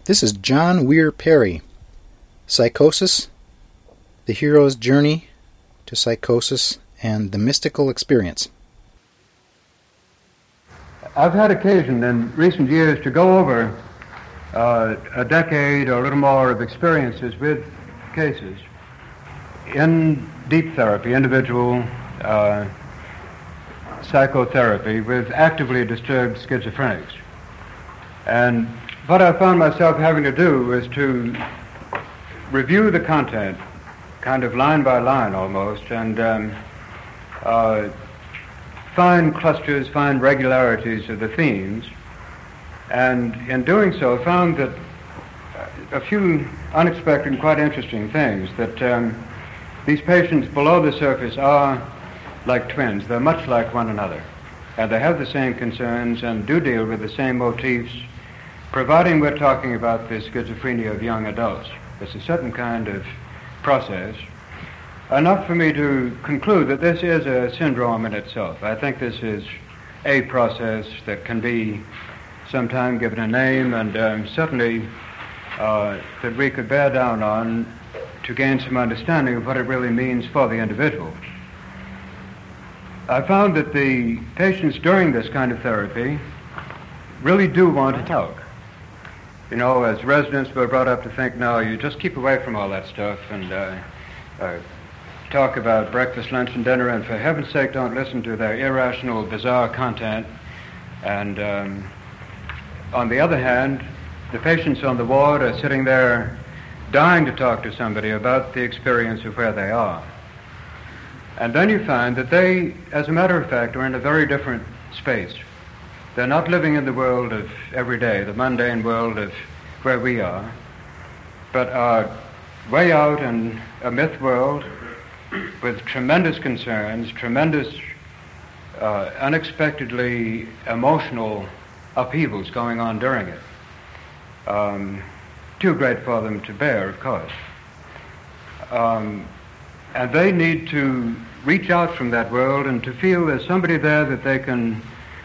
This is John Weir Perry. Psychosis, the hero's journey to psychosis, and the mystical experience. I've had occasion in recent years to go over a decade or a little more of experiences with cases in deep therapy, individual psychotherapy with actively disturbed schizophrenics. And what I found myself having to do was to review the content, kind of line by line almost, and find clusters, find regularities of the themes, and in doing so found that a few unexpected and quite interesting things, that these patients below the surface are like twins. They're much like one another, and they have the same concerns and do deal with the same motifs, providing we're talking about the schizophrenia of young adults. It's a certain kind of process, enough for me to conclude that this is a syndrome in itself. I think this is a process that can be sometime given a name, and certainly that we could bear down on to gain some understanding of what it really means for the individual. I found that the patients during this kind of therapy really do want to talk. You know, as residents, we're brought up to think, no, you just keep away from all that stuff and talk about breakfast, lunch, and dinner, and for heaven's sake, don't listen to their irrational, bizarre content. And on the other hand, the patients on the ward are sitting there dying to talk to somebody about the experience of where they are. And then you find that they, as a matter of fact, are in a very different space. They're not living in the world of every day, the mundane world of where we are, but are way out in a myth world with tremendous concerns, tremendous, unexpectedly emotional upheavals going on during it. Too great for them to bear, of course. And they need to reach out from that world and to feel there's somebody there that they can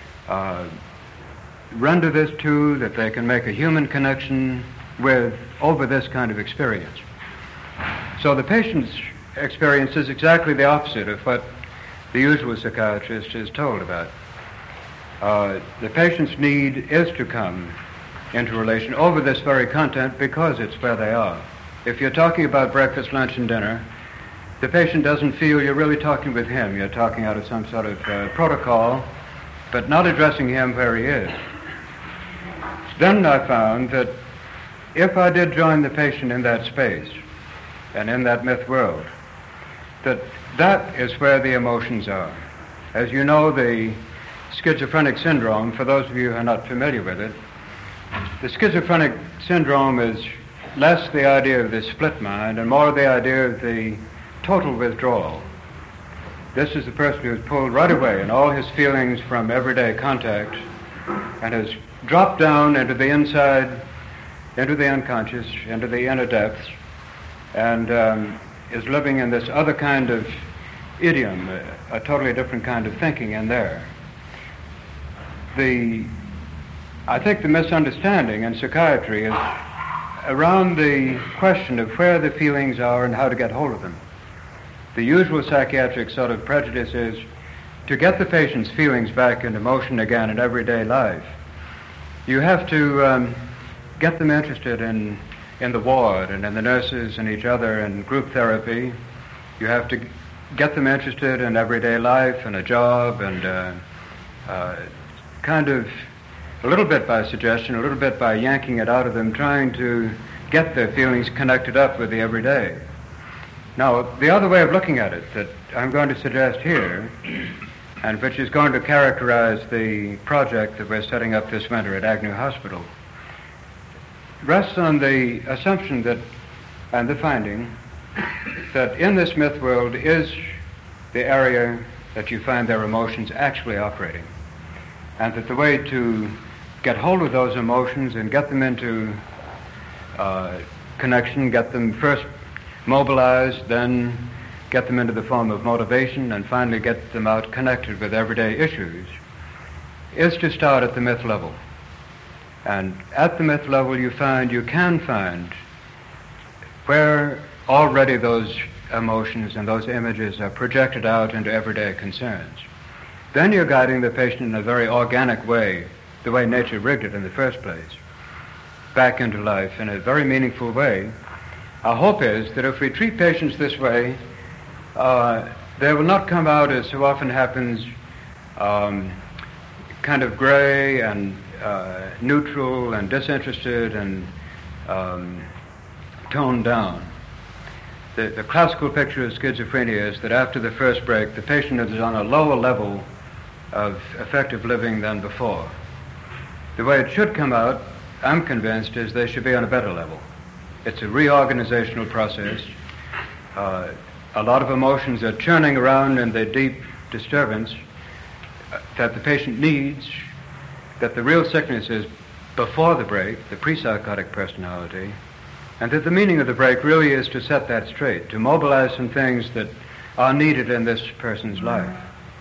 render this to, that they can make a human connection with over this kind of experience. So the patient's experience is exactly the opposite of what the usual psychiatrist is told about. The patient's need is to come into relation over this very content because it's where they are. If you're talking about breakfast, lunch, and dinner, the patient doesn't feel you're really talking with him. You're talking out of some sort of protocol, but not addressing him where he is. Then I found that if I did join the patient in that space and in that myth world, that is where the emotions are. As you know, the schizophrenic syndrome, for those of you who are not familiar with it, the schizophrenic syndrome is less the idea of the split mind and more the idea of the total withdrawal. This is the person who's pulled right away in all his feelings from everyday contact and has dropped down into the inside, into the unconscious, into the inner depths, and is living in this other kind of idiom, a totally different kind of thinking in there. I think the misunderstanding in psychiatry is around the question of where the feelings are and how to get hold of them. The usual psychiatric sort of prejudice is to get the patient's feelings back into motion again in everyday life. You have to get them interested in the ward and in the nurses and each other and group therapy. You have to get them interested in everyday life and a job and kind of a little bit by suggestion, a little bit by yanking it out of them, trying to get their feelings connected up with the everyday. Now, the other way of looking at it that I'm going to suggest here, and which is going to characterize the project that we're setting up this winter at Agnew Hospital, rests on the assumption that, and the finding, that in this myth world is the area that you find their emotions actually operating, and that the way to get hold of those emotions and get them into connection, get them first mobilized, then get them into the form of motivation, and finally get them out connected with everyday issues, is to start at the myth level. And at the myth level you can find where already those emotions and those images are projected out into everyday concerns. Then you're guiding the patient in a very organic way, the way nature rigged it in the first place, back into life in a very meaningful way. Our hope is that if we treat patients this way, they will not come out, as so often happens, kind of gray and neutral and disinterested and toned down. The classical picture of schizophrenia is that after the first break, the patient is on a lower level of effective living than before. The way it should come out, I'm convinced, is they should be on a better level. It's a reorganizational process. A lot of emotions are churning around in the deep disturbance that the patient needs, that the real sickness is before the break, the pre-psychotic personality, and that the meaning of the break really is to set that straight, to mobilize some things that are needed in this person's life.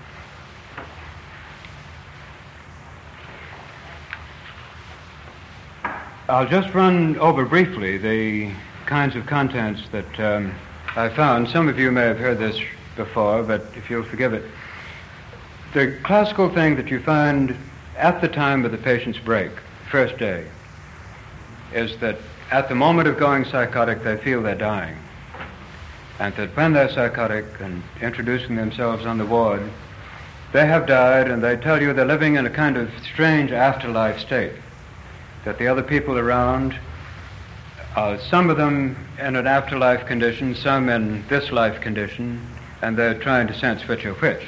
I'll just run over briefly the kinds of contents that I found. Some of you may have heard this before, but if you'll forgive it. The classical thing that you find at the time of the patient's break, first day, is that at the moment of going psychotic, they feel they're dying. And that when they're psychotic and introducing themselves on the ward, they have died, and they tell you they're living in a kind of strange afterlife state. That the other people around, some of them in an afterlife condition, some in this life condition, and they're trying to sense which are which.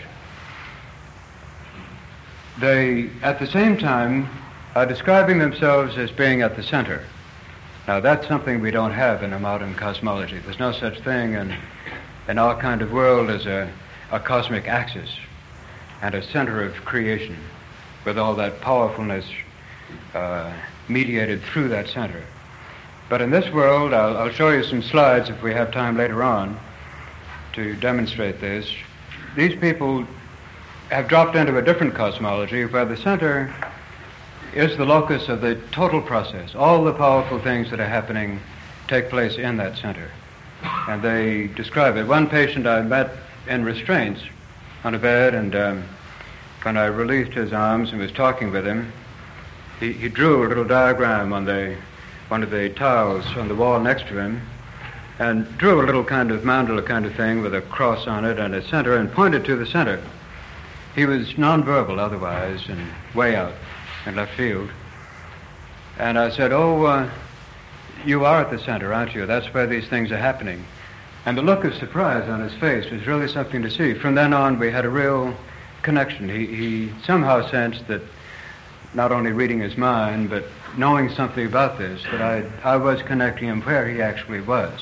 They, at the same time, are describing themselves as being at the center. Now, that's something we don't have in a modern cosmology. There's no such thing in our kind of world as a cosmic axis and a center of creation with all that powerfulness mediated through that center. But in this world, I'll show you some slides if we have time later on to demonstrate this. These people have dropped into a different cosmology where the center is the locus of the total process. All the powerful things that are happening take place in that center. And they describe it. One patient I met in restraints on a bed, and when I released his arms and was talking with him, he drew a little diagram on one of the tiles on the wall next to him, and drew a little kind of mandala kind of thing with a cross on it and a center, and pointed to the center. He was nonverbal otherwise and way out in left field. And I said, you are at the center, aren't you? That's where these things are happening. And the look of surprise on his face was really something to see. From then on, we had a real connection. He somehow sensed that, not only reading his mind, but knowing something about this, that I was connecting him where he actually was.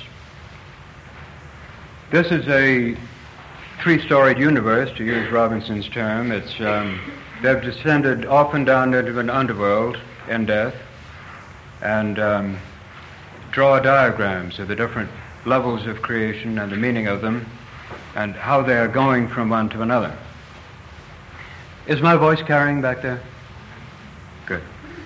This is a three-storied universe, to use Robinson's term. It's they've descended often down into an underworld in death and draw diagrams of the different levels of creation and the meaning of them and how they are going from one to another. Is my voice carrying back there? Good.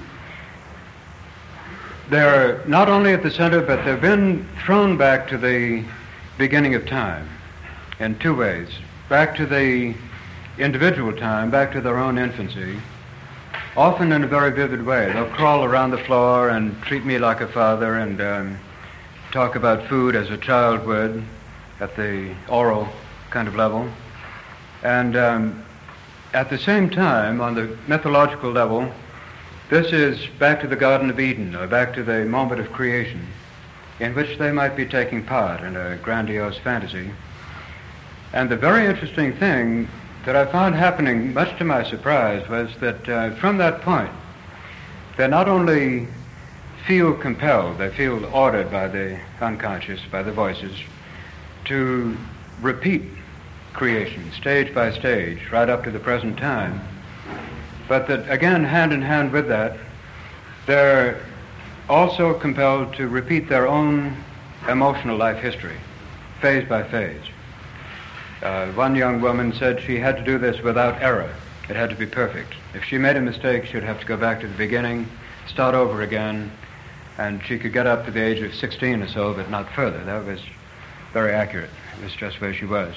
They're not only at the center, but they've been thrown back to the beginning of time in two ways. Back to the individual time, back to their own infancy, often in a very vivid way. They'll crawl around the floor and treat me like a father and talk about food as a child would at the oral kind of level. And at the same time, on the mythological level, this is back to the Garden of Eden, or back to the moment of creation, in which they might be taking part in a grandiose fantasy. And the very interesting thing that I found happening, much to my surprise, was that from that point, they not only feel compelled, they feel ordered by the unconscious, by the voices, to repeat creation, stage by stage, right up to the present time, but that, again, hand in hand with that, they're also compelled to repeat their own emotional life history, phase by phase. One young woman said she had to do this without error. It had to be perfect. If she made a mistake, she'd have to go back to the beginning start over again, and she could get up to the age of 16 or so, but not further. That was very accurate. It was just where she was.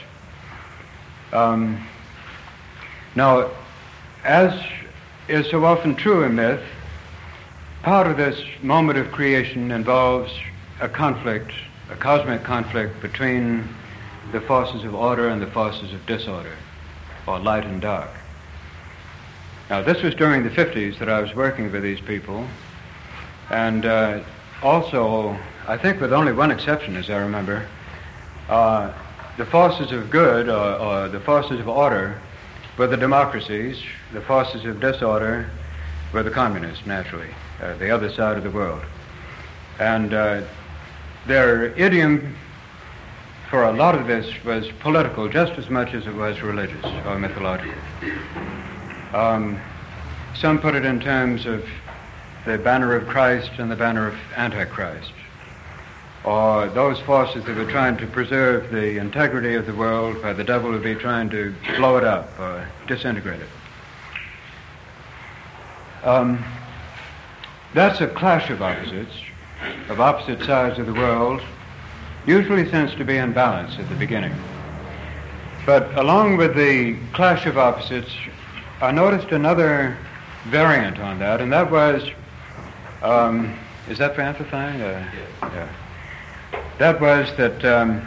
Now, as is so often true in myth, part of this moment of creation involves a conflict, a cosmic conflict between the forces of order and the forces of disorder, or light and dark. Now, this was during the 50s that I was working with these people, and also, I think with only one exception, as I remember, the forces of good, or the forces of order, were the democracies. The forces of disorder were the communists, naturally, the other side of the world. And their idiom for a lot of this was political just as much as it was religious or mythological. Some put it in terms of the banner of Christ and the banner of Antichrist, or those forces that were trying to preserve the integrity of the world, while the devil would be trying to blow it up or disintegrate it. That's a clash of opposites, of opposite sides of the world, usually tends to be in balance at the beginning. But along with the clash of opposites, I noticed another variant on that, and that was, is that for amplifying? Yeah. That was that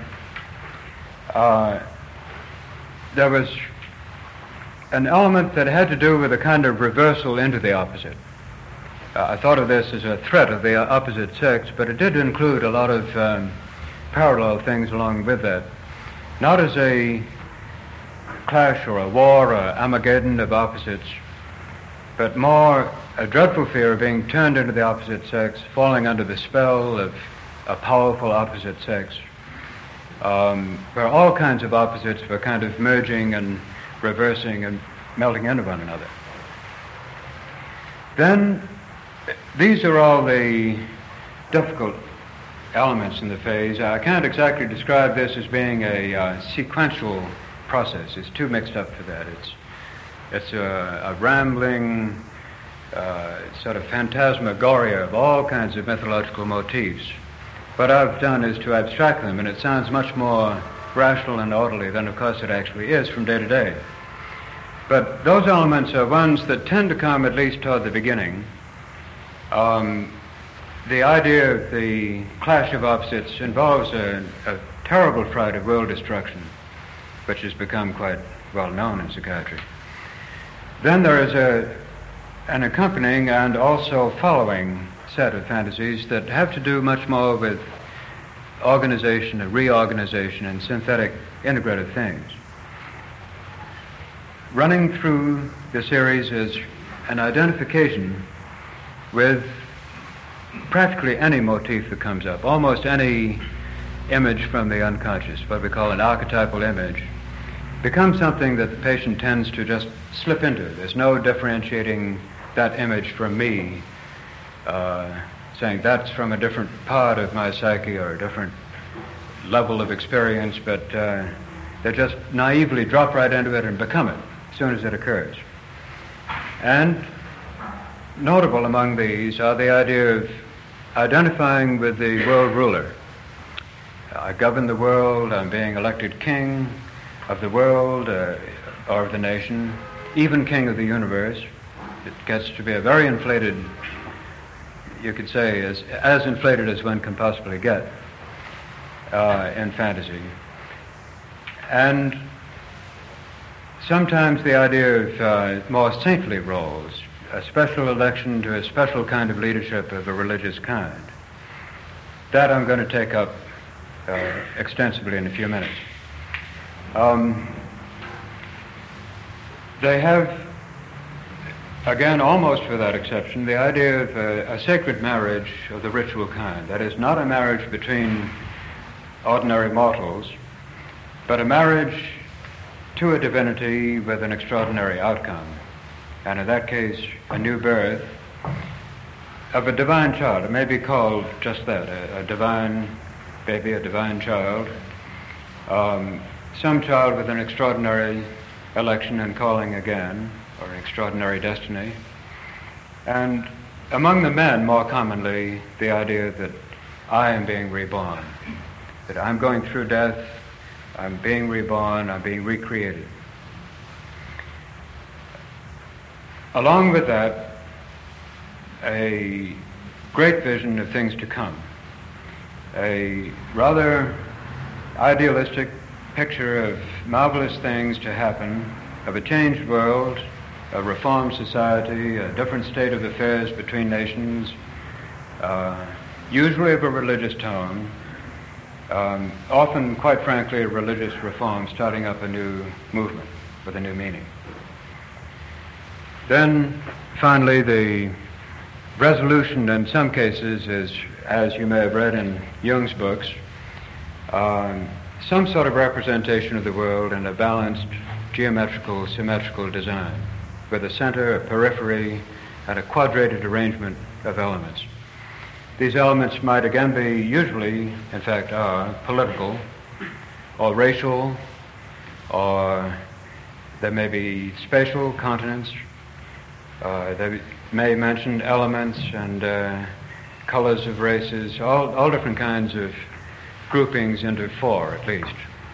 there was an element that had to do with a kind of reversal into the opposite. I thought of this as a threat of the opposite sex, but it did include a lot of parallel things along with that. Not as a clash or a war or Armageddon of opposites, but more a dreadful fear of being turned into the opposite sex, falling under the spell of a powerful opposite sex, where all kinds of opposites were kind of merging and reversing and melting into one another. Then, these are all the difficult elements in the phase. I can't exactly describe this as being a sequential process. It's too mixed up for that. It's a rambling sort of phantasmagoria of all kinds of mythological motifs. What I've done is to abstract them, and it sounds much more rational and orderly than, of course, it actually is from day to day. But those elements are ones that tend to come at least toward the beginning. The idea of the clash of opposites involves a terrible fright of world destruction, which has become quite well known in psychiatry. Then there is an accompanying and also following set of fantasies that have to do much more with organization and reorganization and synthetic integrative things. Running through the series is an identification with practically any motif that comes up, almost any image from the unconscious, what we call an archetypal image, becomes something that the patient tends to just slip into. There's no differentiating that image from me, saying that's from a different part of my psyche or a different level of experience, but they just naively drop right into it and become it as soon as it occurs. And notable among these are the idea of identifying with the world ruler. I govern the world, I'm being elected king of the world or of the nation, even king of the universe. It gets to be a very inflated, you could say, as inflated as one can possibly get in fantasy. And sometimes the idea of more saintly roles, a special election to a special kind of leadership of a religious kind. That I'm going to take up extensively in a few minutes. They have, again, almost without exception, the idea of a sacred marriage of the ritual kind. That is, not a marriage between ordinary mortals, but a marriage to a divinity with an extraordinary outcome. And in that case, a new birth of a divine child. It may be called just that, a divine baby, a divine child. Some child with an extraordinary election and calling again, or an extraordinary destiny. And among the men, more commonly, the idea that I am being reborn, that I'm going through death, I'm being reborn, I'm being recreated. Along with that, a great vision of things to come, a rather idealistic picture of marvelous things to happen, of a changed world, a reformed society, a different state of affairs between nations, usually of a religious tone, often, quite frankly, a religious reform starting up a new movement with a new meaning. Then, finally, the resolution in some cases is, as you may have read in Jung's books, some sort of representation of the world in a balanced, geometrical, symmetrical design, with a center, a periphery, and a quadrated arrangement of elements. These elements might again be usually, in fact are, political, or racial, or there may be spatial continents. They may mention elements and colors of races, all different kinds of groupings into four at least.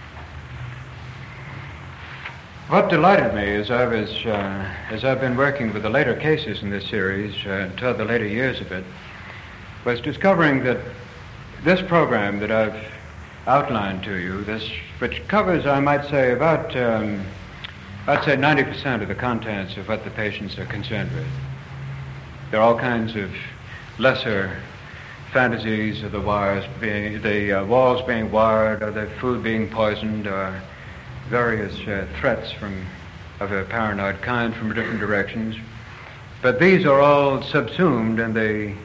What delighted me as I've been working with the later cases in this series, toward the later years of it, was discovering that this program that I've outlined to you, which covers, I might say, about 90% of the contents of what the patients are concerned with. There are all kinds of lesser fantasies of the walls being wired, or the food being poisoned, or various threats of a paranoid kind from different directions. But these are all subsumed in the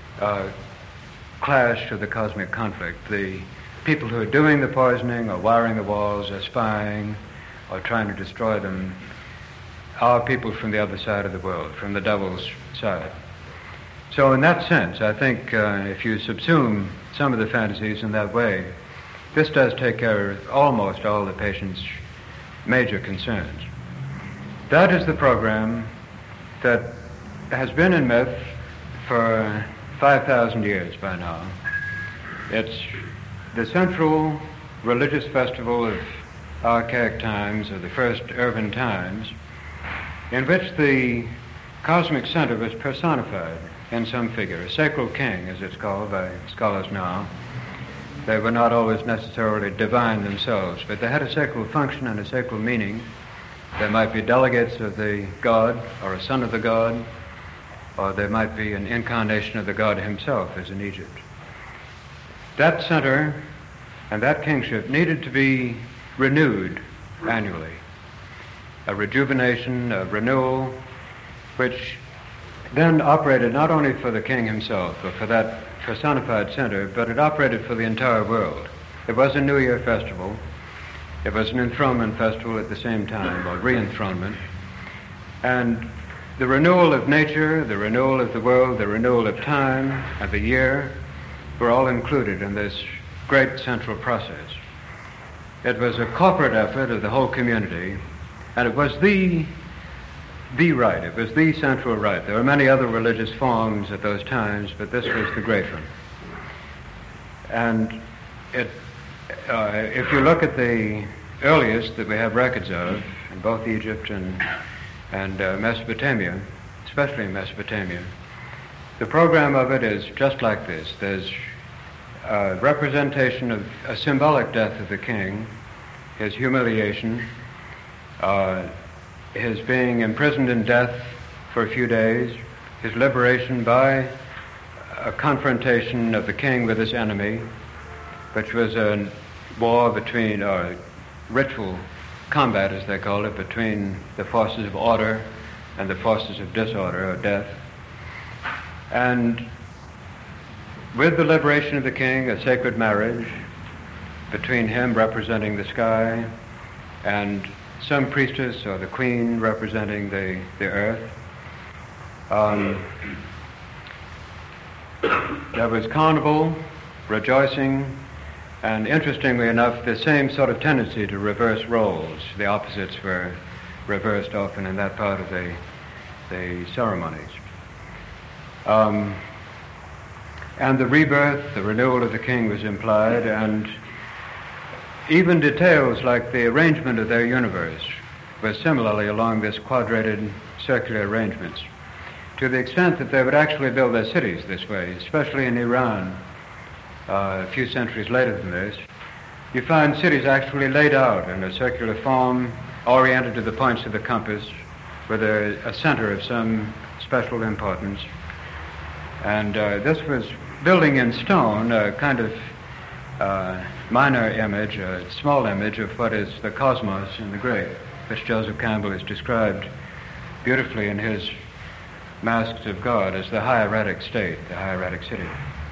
clash of the cosmic conflict. The people who are doing the poisoning or wiring the walls or spying or trying to destroy them are people from the other side of the world, from the devil's side. So in that sense, I think if you subsume some of the fantasies in that way, this does take care of almost all the patient's major concerns. That is the program that has been in myth for 5,000 years by now. It's the central religious festival of archaic times, or the first urban times, in which the cosmic center was personified in some figure, a sacred king, as it's called by scholars now. They were not always necessarily divine themselves, but they had a sacred function and a sacred meaning. There might be delegates of the god, or a son of the god, or there might be an incarnation of the god himself, as in Egypt. That center and that kingship needed to be renewed annually. A rejuvenation, a renewal, which then operated not only for the king himself, or for that personified center, but it operated for the entire world. It was a New Year festival. It was an enthronement festival at the same time, or re-enthronement. And the renewal of nature, the renewal of the world, the renewal of time and the year were all included in this great central process. It was a corporate effort of the whole community, and it was the rite, it was the central rite. There were many other religious forms at those times, but this was the great one. And if you look at the earliest that we have records of, in both Egypt and Mesopotamia, especially in Mesopotamia, the program of it is just like this. There's a representation of a symbolic death of the king, his humiliation, his being imprisoned in death for a few days, his liberation by a confrontation of the king with his enemy, which was a war between, or ritual combat as they called it, between the forces of order and the forces of disorder or death. And with the liberation of the king, a sacred marriage between him representing the sky and some priestess or the queen representing the earth. There was carnival, rejoicing, and interestingly enough, the same sort of tendency to reverse roles. The opposites were reversed often in that part of the ceremonies. And the rebirth, the renewal of the king was implied, and even details like the arrangement of their universe was similarly along this quadrated circular arrangements, to the extent that they would actually build their cities this way, especially in Iran a few centuries later than this. You find cities actually laid out in a circular form, oriented to the points of the compass, with a center of some special importance. And this was building in stone, a kind of minor image, a small image of what is the cosmos in the great, which Joseph Campbell has described beautifully in his Masks of God as the hieratic state, the hieratic city.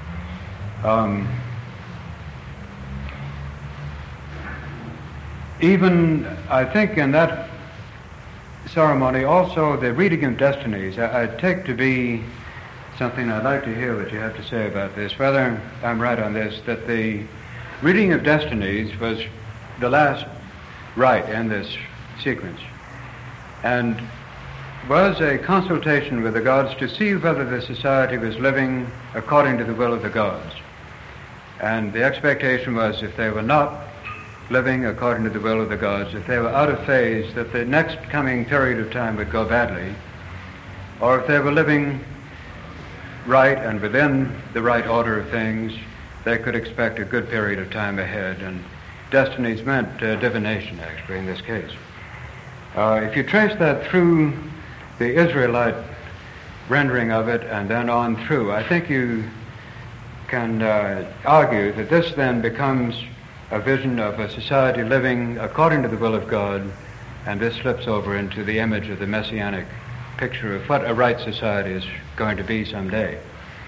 Even, I think, in that ceremony, also the reading of destinies, I take to be something I'd like to hear what you have to say about this, whether I'm right on this, that the reading of destinies was the last rite in this sequence, and was a consultation with the gods to see whether the society was living according to the will of the gods. And the expectation was, if they were not living according to the will of the gods, if they were out of phase, that the next coming period of time would go badly, or if they were living right and within the right order of things, they could expect a good period of time ahead. And destinies meant divination, actually, in this case. If you trace that through the Israelite rendering of it and then on through, I think you can argue that this then becomes a vision of a society living according to the will of God, and this slips over into the image of the messianic picture of what a right society is going to be someday.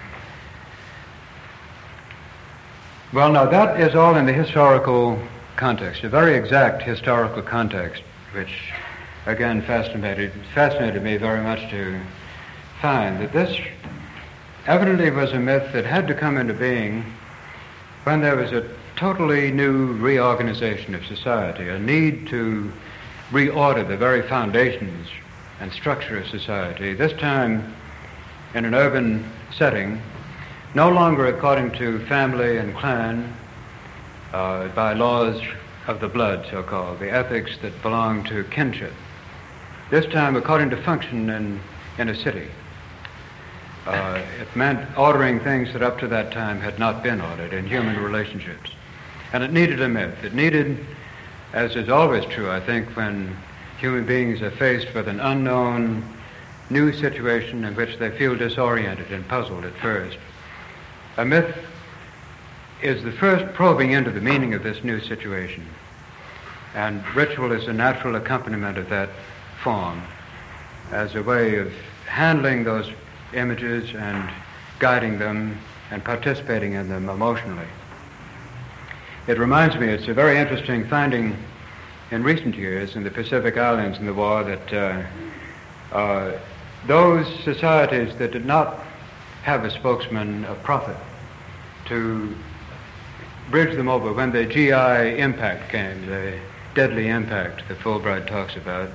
Well, now that is all in the historical context, a very exact historical context, which again fascinated me very much to find that this evidently was a myth that had to come into being when there was a totally new reorganization of society, a need to reorder the very foundations and structure of society, this time in an urban setting, no longer according to family and clan, by laws of the blood, so-called, the ethics that belong to kinship. This time according to function in a city. It meant ordering things that up to that time had not been ordered in human relationships. And it needed a myth. It needed, as is always true, I think, when human beings are faced with an unknown, new situation in which they feel disoriented and puzzled at first. A myth is the first probing into the meaning of this new situation. And ritual is a natural accompaniment of that form as a way of handling those images and guiding them and participating in them emotionally. It reminds me, it's a very interesting finding in recent years in the Pacific Islands in the war that those societies that did not have a spokesman, a prophet, to bridge them over when the GI impact came, the deadly impact that Fulbright talks about,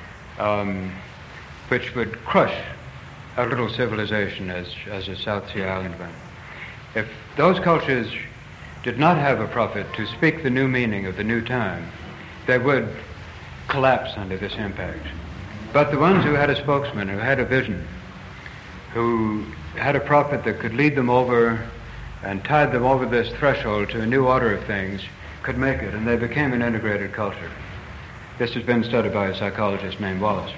which would crush a little civilization as a South Sea Island went. If those cultures did not have a prophet to speak the new meaning of the new time, they would collapse under this impact. But the ones who had a spokesman, who had a vision, who had a prophet that could lead them over and tide them over this threshold to a new order of things, could make it, and they became an integrated culture. This has been studied by a psychologist named Wallace.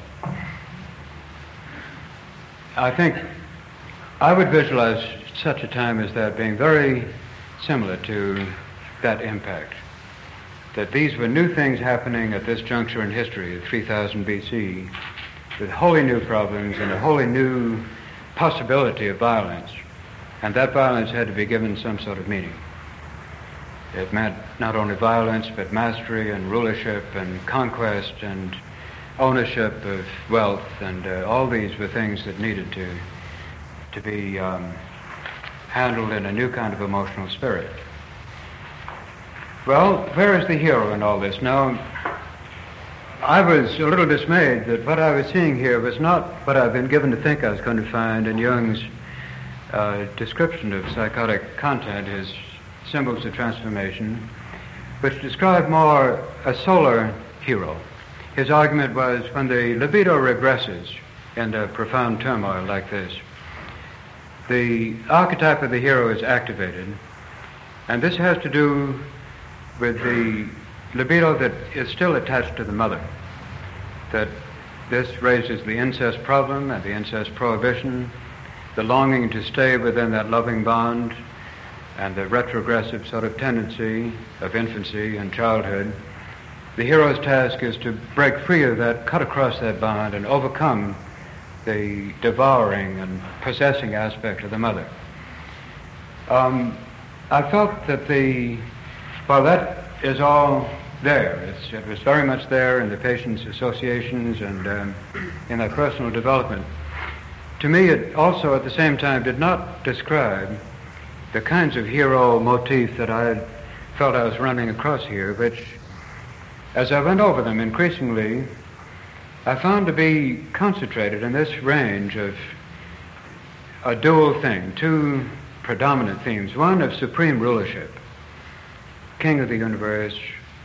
I think I would visualize such a time as that being very similar to that impact. That these were new things happening at this juncture in history, 3000 BC, with wholly new problems and a wholly new possibility of violence. And that violence had to be given some sort of meaning. It meant not only violence, but mastery and rulership and conquest and ownership of wealth, and all these were things that needed to be handled in a new kind of emotional spirit. Well, where is the hero in all this? Now, I was a little dismayed that what I was seeing here was not what I've been given to think I was going to find in Jung's description of psychotic content, his symbols of transformation, which described more a solar hero. His argument was when the libido regresses in a profound turmoil like this, the archetype of the hero is activated, and this has to do with the libido that is still attached to the mother, that this raises the incest problem and the incest prohibition, the longing to stay within that loving bond, and the retrogressive sort of tendency of infancy and childhood. The hero's task is to break free of that, cut across that bond, and overcome the devouring and possessing aspect of the mother. I felt that while that is all there, it was very much there in the patient's associations and in their personal development. To me, it also at the same time did not describe the kinds of hero motifs that I felt I was running across here, which, as I went over them increasingly, I found to be concentrated in this range of a dual thing, two predominant themes. One of supreme rulership, king of the universe,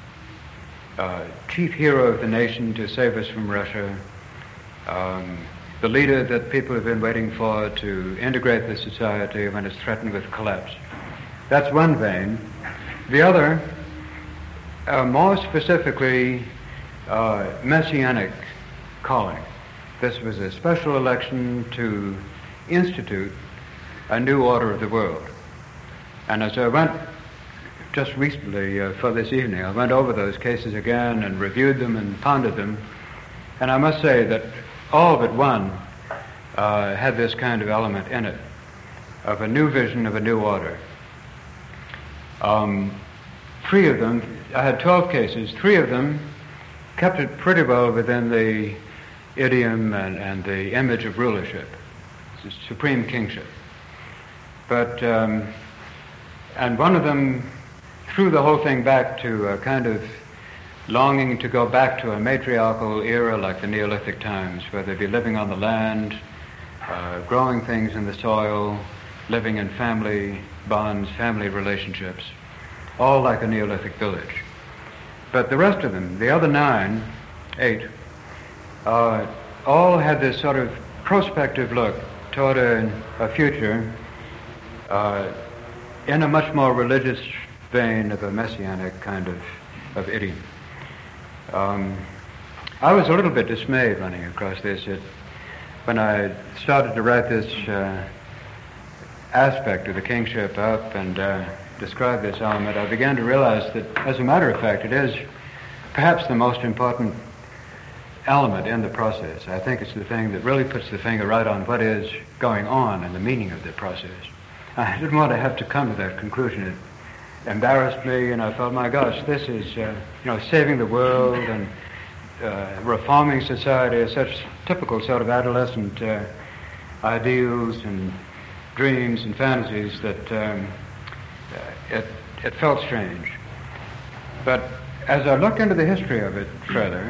chief hero of the nation to save us from Russia, the leader that people have been waiting for to integrate the society when it's threatened with collapse. That's one vein. The other, more specifically, messianic calling. This was a special election to institute a new order of the world. And as I went just recently for this evening, I went over those cases again and reviewed them and pondered them, and I must say that all but one had this kind of element in it, of a new vision of a new order. 3 of them, I had 12 cases, 3 of them kept it pretty well within the idiom and the image of rulership, supreme kingship. But, and one of them threw the whole thing back to a kind of longing to go back to a matriarchal era like the Neolithic times, where they'd be living on the land, growing things in the soil, living in family bonds, family relationships, all like a Neolithic village. But the rest of them, the other 8, all had this sort of prospective look toward a future in a much more religious vein of a messianic kind of idiom. I was a little bit dismayed running across this. When I started to write this aspect of the kingship up and describe this element, I began to realize that, as a matter of fact, it is perhaps the most important element in the process. I think it's the thing that really puts the finger right on what is going on and the meaning of the process. I didn't want to have to come to that conclusion. It embarrassed me, and I felt, my gosh, this is, saving the world and reforming society is such typical sort of adolescent ideals and dreams and fantasies that it felt strange. But as I looked into the history of it further,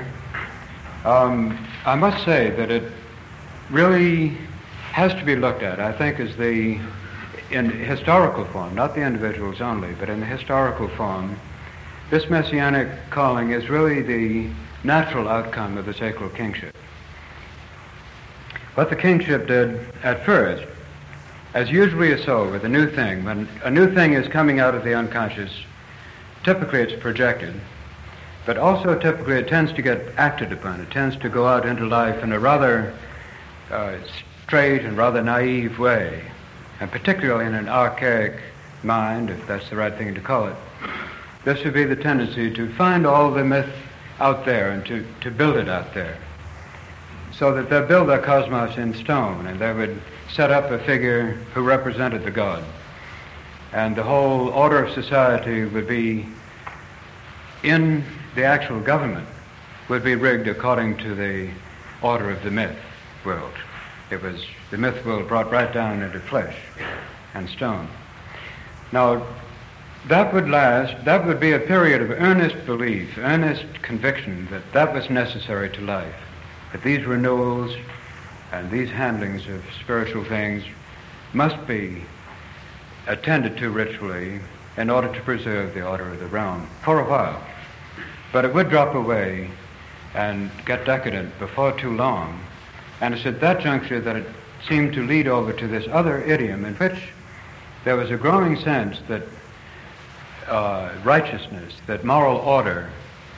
I must say that it really has to be looked at, I think, as in historical form, not the individuals only, but in the historical form, this messianic calling is really the natural outcome of the sacral kingship. What the kingship did at first, as usually is so with a new thing, when a new thing is coming out of the unconscious, typically it's projected, but also typically it tends to get acted upon. It tends to go out into life in a rather straight and rather naive way, and particularly in an archaic mind, if that's the right thing to call it. This would be the tendency to find all the myth out there and to build it out there, so that they'll build their cosmos in stone, and they would set up a figure who represented the god. And the whole order of society would be, in the actual government, would be rigged according to the order of the myth world. It was the myth world brought right down into flesh and stone. Now, that would be a period of earnest belief, earnest conviction that was necessary to life, that these renewals and these handlings of spiritual things must be attended to ritually in order to preserve the order of the realm for a while. But it would drop away and get decadent before too long. And it's at that juncture that it seemed to lead over to this other idiom in which there was a growing sense that righteousness, that moral order,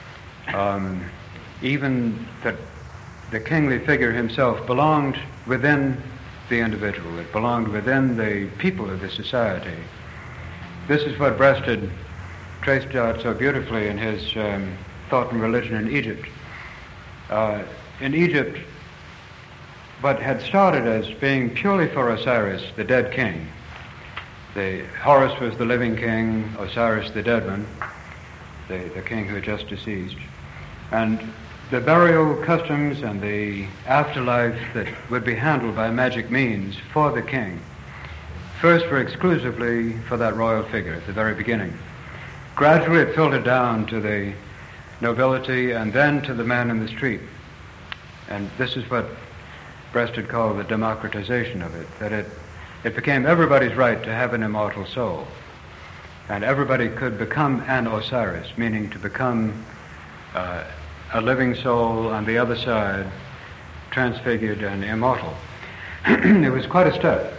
even that the kingly figure himself belonged within the individual. It belonged within the people of the society. This is what Breasted traced out so beautifully in his Thought and Religion in Egypt. In Egypt, what had started as being purely for Osiris, the dead king. Horus was the living king, Osiris the dead one, the king who had just deceased. And the burial customs and the afterlife that would be handled by magic means for the king first were exclusively for that royal figure at the very beginning. Gradually it filtered down to the nobility and then to the man in the street. And this is what Breasted called the democratization of it, that it became everybody's right to have an immortal soul. And everybody could become an Osiris, meaning to become a living soul on the other side, transfigured and immortal. It was quite a step.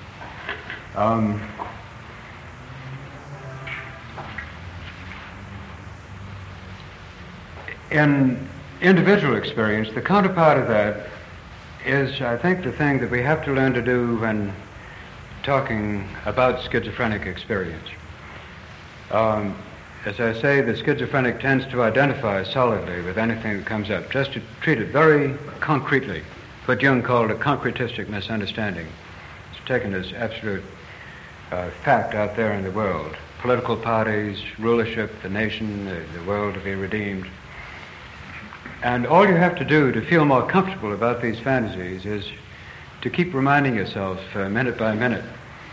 In individual experience, the counterpart of that is, I think, the thing that we have to learn to do when talking about schizophrenic experience. As I say, the schizophrenic tends to identify solidly with anything that comes up, just to treat it very concretely, what Jung called a concretistic misunderstanding. It's taken as absolute fact out there in the world. Political parties, rulership, the nation, the world to be redeemed. And all you have to do to feel more comfortable about these fantasies is to keep reminding yourself minute by minute.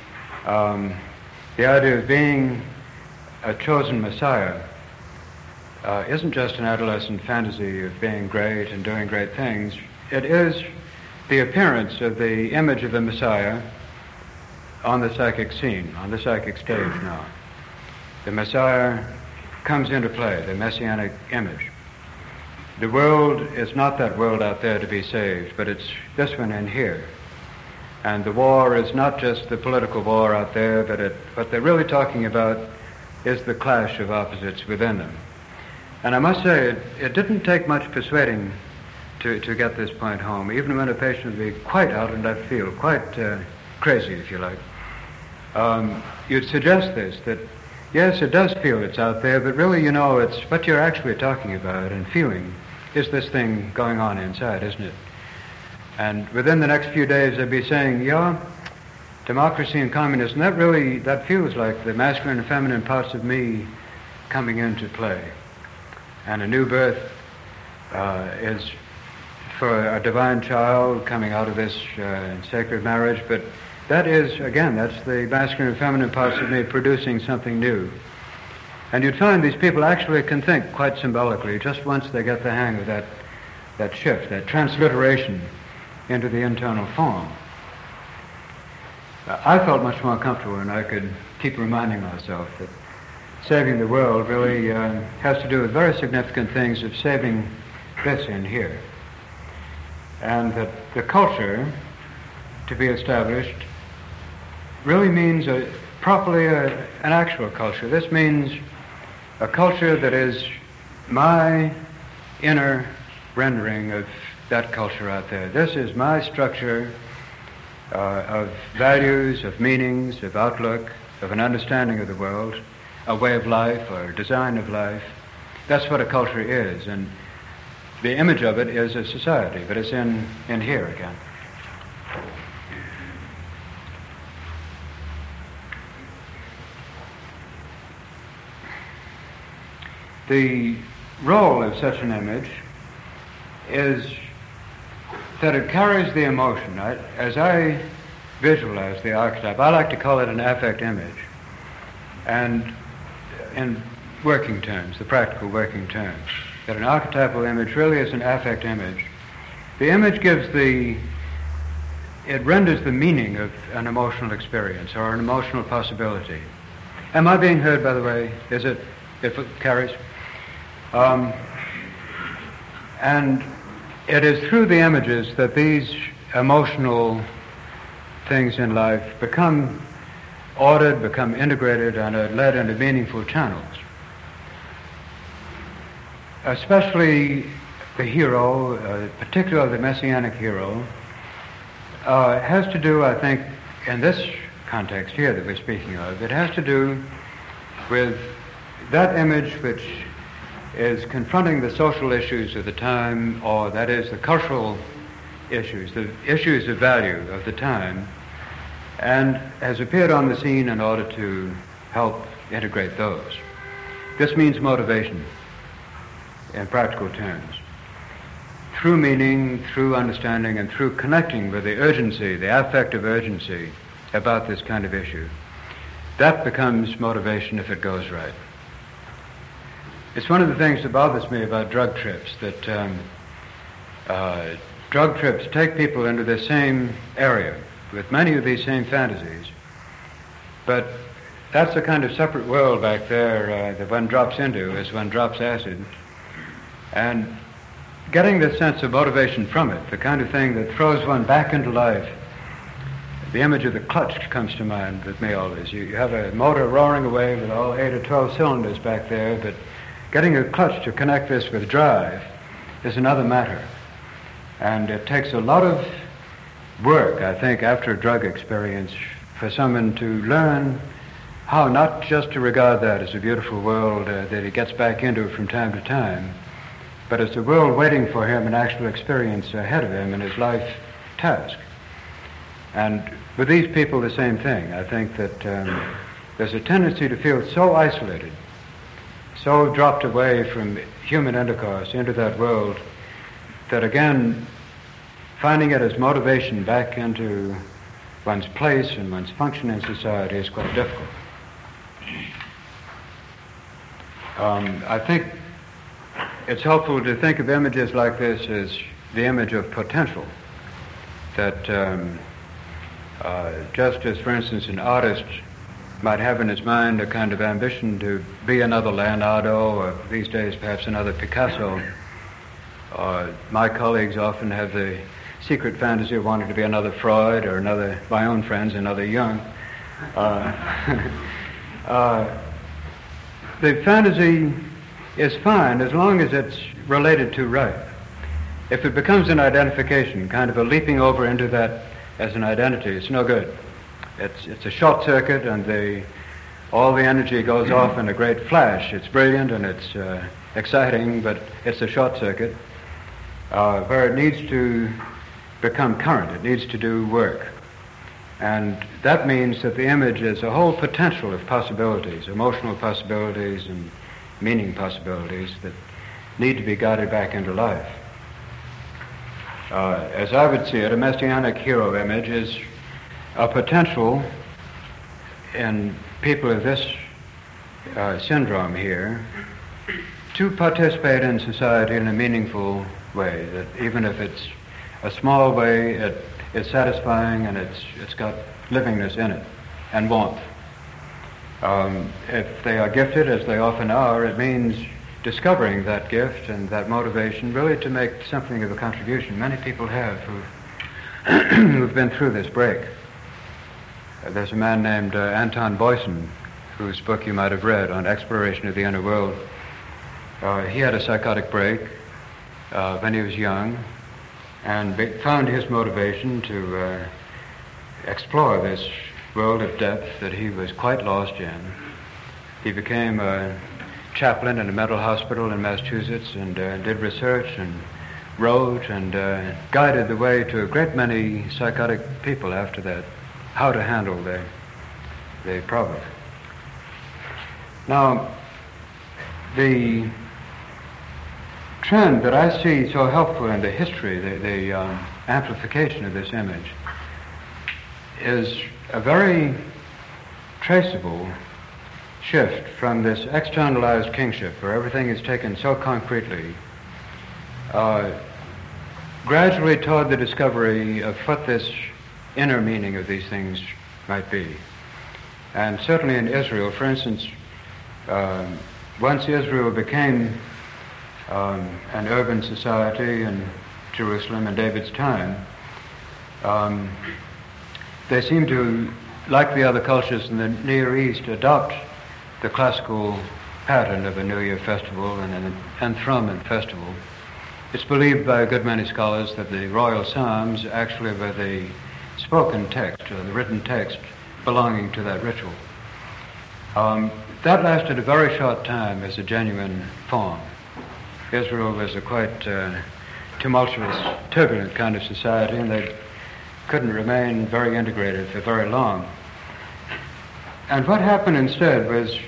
The idea of being a chosen Messiah isn't just an adolescent fantasy of being great and doing great things. It is the appearance of the image of the Messiah on the psychic scene, on the psychic stage now. The Messiah comes into play, the messianic image. The world is not that world out there to be saved, but it's this one in here. And the war is not just the political war out there, but what they're really talking about is the clash of opposites within them. And I must say, it didn't take much persuading to get this point home, even when a patient would be quite out in left field, quite crazy, if you like. You'd suggest this, that yes, it does feel it's out there, but really, you know, it's what you're actually talking about and feeling is this thing going on inside, isn't it? And within the next few days, they'd be saying, yeah, democracy and communism, that feels like the masculine and feminine parts of me coming into play. And a new birth is for a divine child coming out of this sacred marriage, but that is, again, that's the masculine and feminine parts of me producing something new. And you'd find these people actually can think quite symbolically just once they get the hang of that shift, that transliteration into the internal form. I felt much more comfortable when I could keep reminding myself that saving the world really has to do with very significant things of saving this in here. And that the culture to be established really means properly an actual culture. This means a culture that is my inner rendering of that culture out there. This is my structure of values, of meanings, of outlook, of an understanding of the world, a way of life or design of life. That's what a culture is, and the image of it is a society, but it's in here again. The role of such an image is that it carries the emotion. As I visualize the archetype, I like to call it an affect image. And in working terms, the practical working terms, that an archetypal image really is an affect image. The image gives the it renders the meaning of an emotional experience or an emotional possibility. Am I being heard, by the way? Is it, if it carries? And it is through the images that these emotional things in life become ordered, become integrated, and are led into meaningful channels. Especially the hero, particularly the messianic hero, has to do, I think, in this context here that we're speaking of, it has to do with that image which is confronting the social issues of the time, or that is the cultural issues, the issues of value of the time, and has appeared on the scene in order to help integrate those. This means motivation in practical terms. Through meaning, through understanding, and through connecting with the urgency, the affective urgency about this kind of issue, that becomes motivation if it goes right. It's one of the things that bothers me about drug trips, that drug trips take people into the same area with many of these same fantasies, but that's a kind of separate world back there that one drops into as one drops acid. And getting this sense of motivation from it, the kind of thing that throws one back into life, the image of the clutch comes to mind with me always. You have a motor roaring away with all 8 or 12 cylinders back there, but getting a clutch to connect this with drive is another matter. And it takes a lot of work, I think, after a drug experience for someone to learn how not just to regard that as a beautiful world that he gets back into from time to time, but as a world waiting for him, an actual experience ahead of him in his life task. And with these people, the same thing. I think that there's a tendency to feel so isolated, so dropped away from human intercourse into that world, that again, finding it as motivation back into one's place and one's function in society is quite difficult. I think it's helpful to think of images like this as the image of potential, that just as, for instance, an artist might have in his mind a kind of ambition to be another Leonardo, or these days perhaps another Picasso, my colleagues often have the secret fantasy of wanting to be another Freud, or another, my own friends, another Jung. The fantasy is fine as long as it's related to right. If it becomes an identification, kind of a leaping over into that as an identity, it's no good. It's a short circuit, and all the energy goes off in a great flash. It's brilliant and it's exciting, but it's a short circuit where it needs to become current. It needs to do work. And that means that the image is a whole potential of possibilities, emotional possibilities and meaning possibilities that need to be guided back into life. As I would see it, a messianic hero image is a potential in people of this syndrome here to participate in society in a meaningful way, that even if it's a small way, it is satisfying and it's got livingness in it and warmth. If they are gifted, as they often are, it means discovering that gift and that motivation really to make something of a contribution. Many people have who've been through this break. There's a man named Anton Boyson, whose book you might have read on exploration of the inner world. He had a psychotic break when he was young, and found his motivation to explore this world of depth that he was quite lost in. He became a chaplain in a mental hospital in Massachusetts and did research and wrote and guided the way to a great many psychotic people after that, how to handle the problem. Now, the trend that I see so helpful in the history, the amplification of this image, is a very traceable shift from this externalized kingship, where everything is taken so concretely, gradually toward the discovery of what this inner meaning of these things might be. And certainly in Israel, for instance, once Israel became an urban society in Jerusalem in David's time, they seemed to, like the other cultures in the Near East, adopt the classical pattern of a New Year festival and an enthronement festival. It's believed by a good many scholars that the royal psalms actually were the spoken text, or the written text, belonging to that ritual. That lasted a very short time as a genuine form. Israel was a quite tumultuous, turbulent kind of society, and they couldn't remain very integrated for very long. And what happened instead was,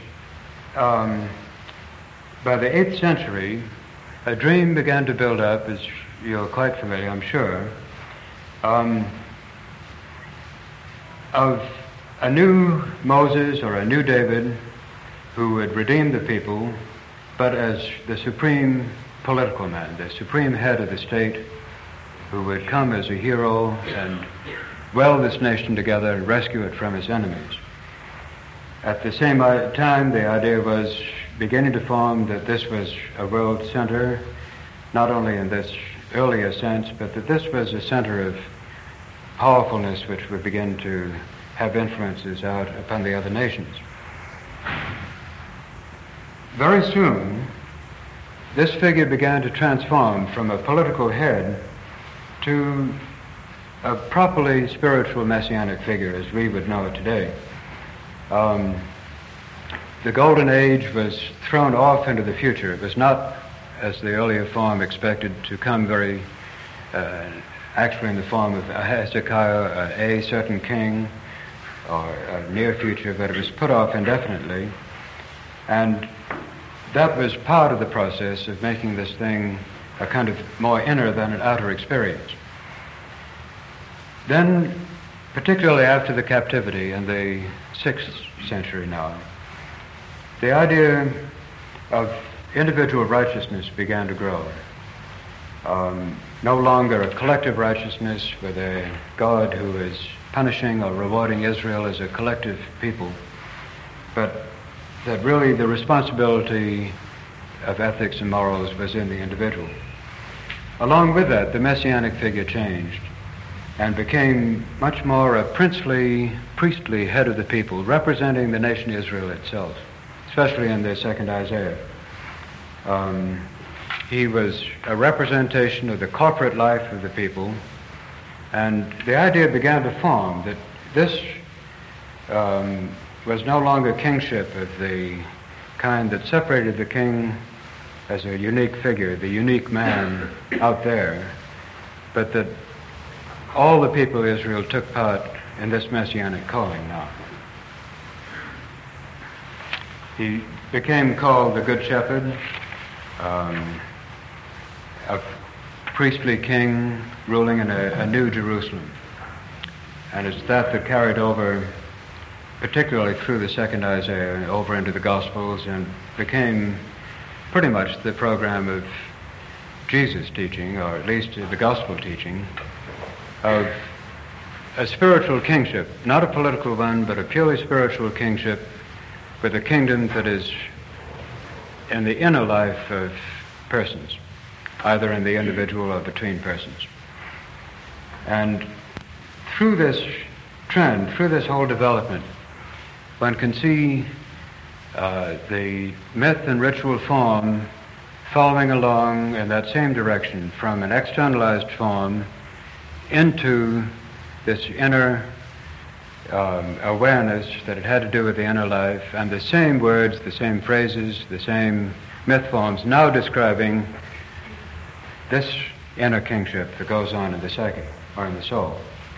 by the 8th century, a dream began to build up, as you're quite familiar, I'm sure, of a new Moses or a new David who would redeem the people, but as the supreme political man, the supreme head of the state, who would come as a hero and weld this nation together and rescue it from its enemies. At the same time, the idea was beginning to form that this was a world center, not only in this earlier sense, but that this was a center of powerfulness which would begin to have influences out upon the other nations. Very soon, this figure began to transform from a political head to a properly spiritual messianic figure as we would know it today. The golden age was thrown off into the future. It was not, as the earlier form expected, to come very actually in the form of a Hezekiah, a certain king, or a near future, but it was put off indefinitely. And that was part of the process of making this thing a kind of more inner than an outer experience. Then, particularly after the captivity in the 6th century now, the idea of individual righteousness began to grow. No longer a collective righteousness with a God who is punishing or rewarding Israel as a collective people, but that really the responsibility of ethics and morals was in the individual. Along with that, the messianic figure changed and became much more a princely, priestly head of the people, representing the nation Israel itself, especially in the second Isaiah. He was a representation of the corporate life of the people, and the idea began to form that this was no longer kingship of the kind that separated the king as a unique figure, the unique man out there, but that all the people of Israel took part in this messianic calling now. He became called the Good Shepherd, a priestly king ruling in a new Jerusalem. And it's that carried over, particularly through the second Isaiah, over into the Gospels, and became pretty much the program of Jesus' teaching, or at least the gospel teaching, of a spiritual kingship, not a political one, but a purely spiritual kingship with a kingdom that is in the inner life of persons, either in the individual or between persons. And through this trend, through this whole development, one can see the myth and ritual form following along in that same direction from an externalized form into this inner awareness that it had to do with the inner life, and the same words, the same phrases, the same myth forms now describing this inner kingship that goes on in the psyche or in the soul.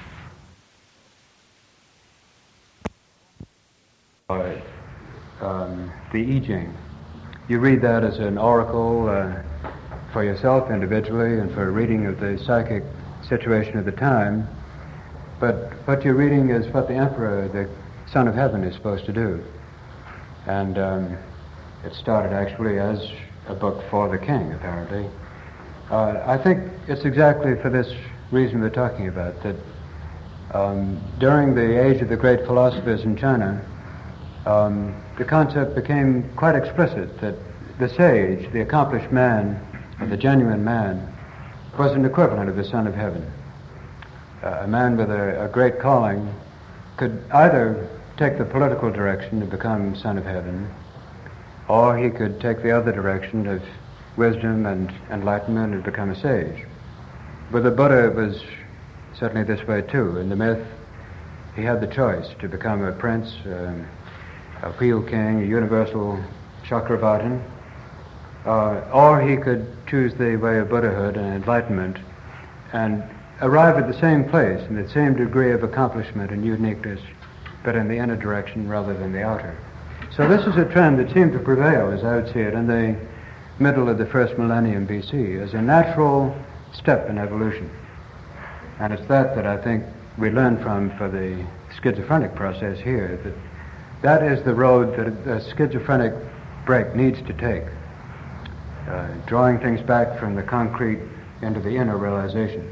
The I Ching. You read that as an oracle for yourself individually and for a reading of the psychic situation of the time, but what you're reading is what the Emperor, the Son of Heaven, is supposed to do. And it started actually as a book for the king, apparently. I think it's exactly for this reason we're talking about, that During the age of the great philosophers in China, the concept became quite explicit that the sage, the accomplished man, or the genuine man, was an equivalent of the Son of Heaven. A man with a great calling could either take the political direction to become Son of Heaven, or he could take the other direction of wisdom and enlightenment and become a sage. With the Buddha, it was certainly this way too. In the myth, he had the choice to become a prince, a wheel king, a universal Chakravartin, or he could choose the way of Buddhahood and enlightenment and arrive at the same place in the same degree of accomplishment and uniqueness, but in the inner direction rather than the outer. So this is a trend that seemed to prevail, as I would see it, in the middle of the first millennium BC as a natural step in evolution. And it's that I think we learn from for the schizophrenic process here, that is the road that a schizophrenic break needs to take, drawing things back from the concrete into the inner realization.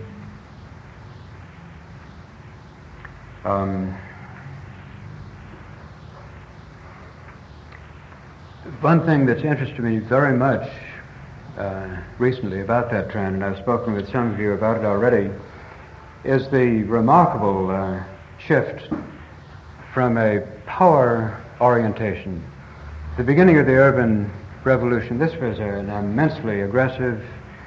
One thing that's interested me very much recently about that trend, and I've spoken with some of you about it already, is the remarkable shift from a power orientation. The beginning of the urban revolution, this was an immensely aggressive,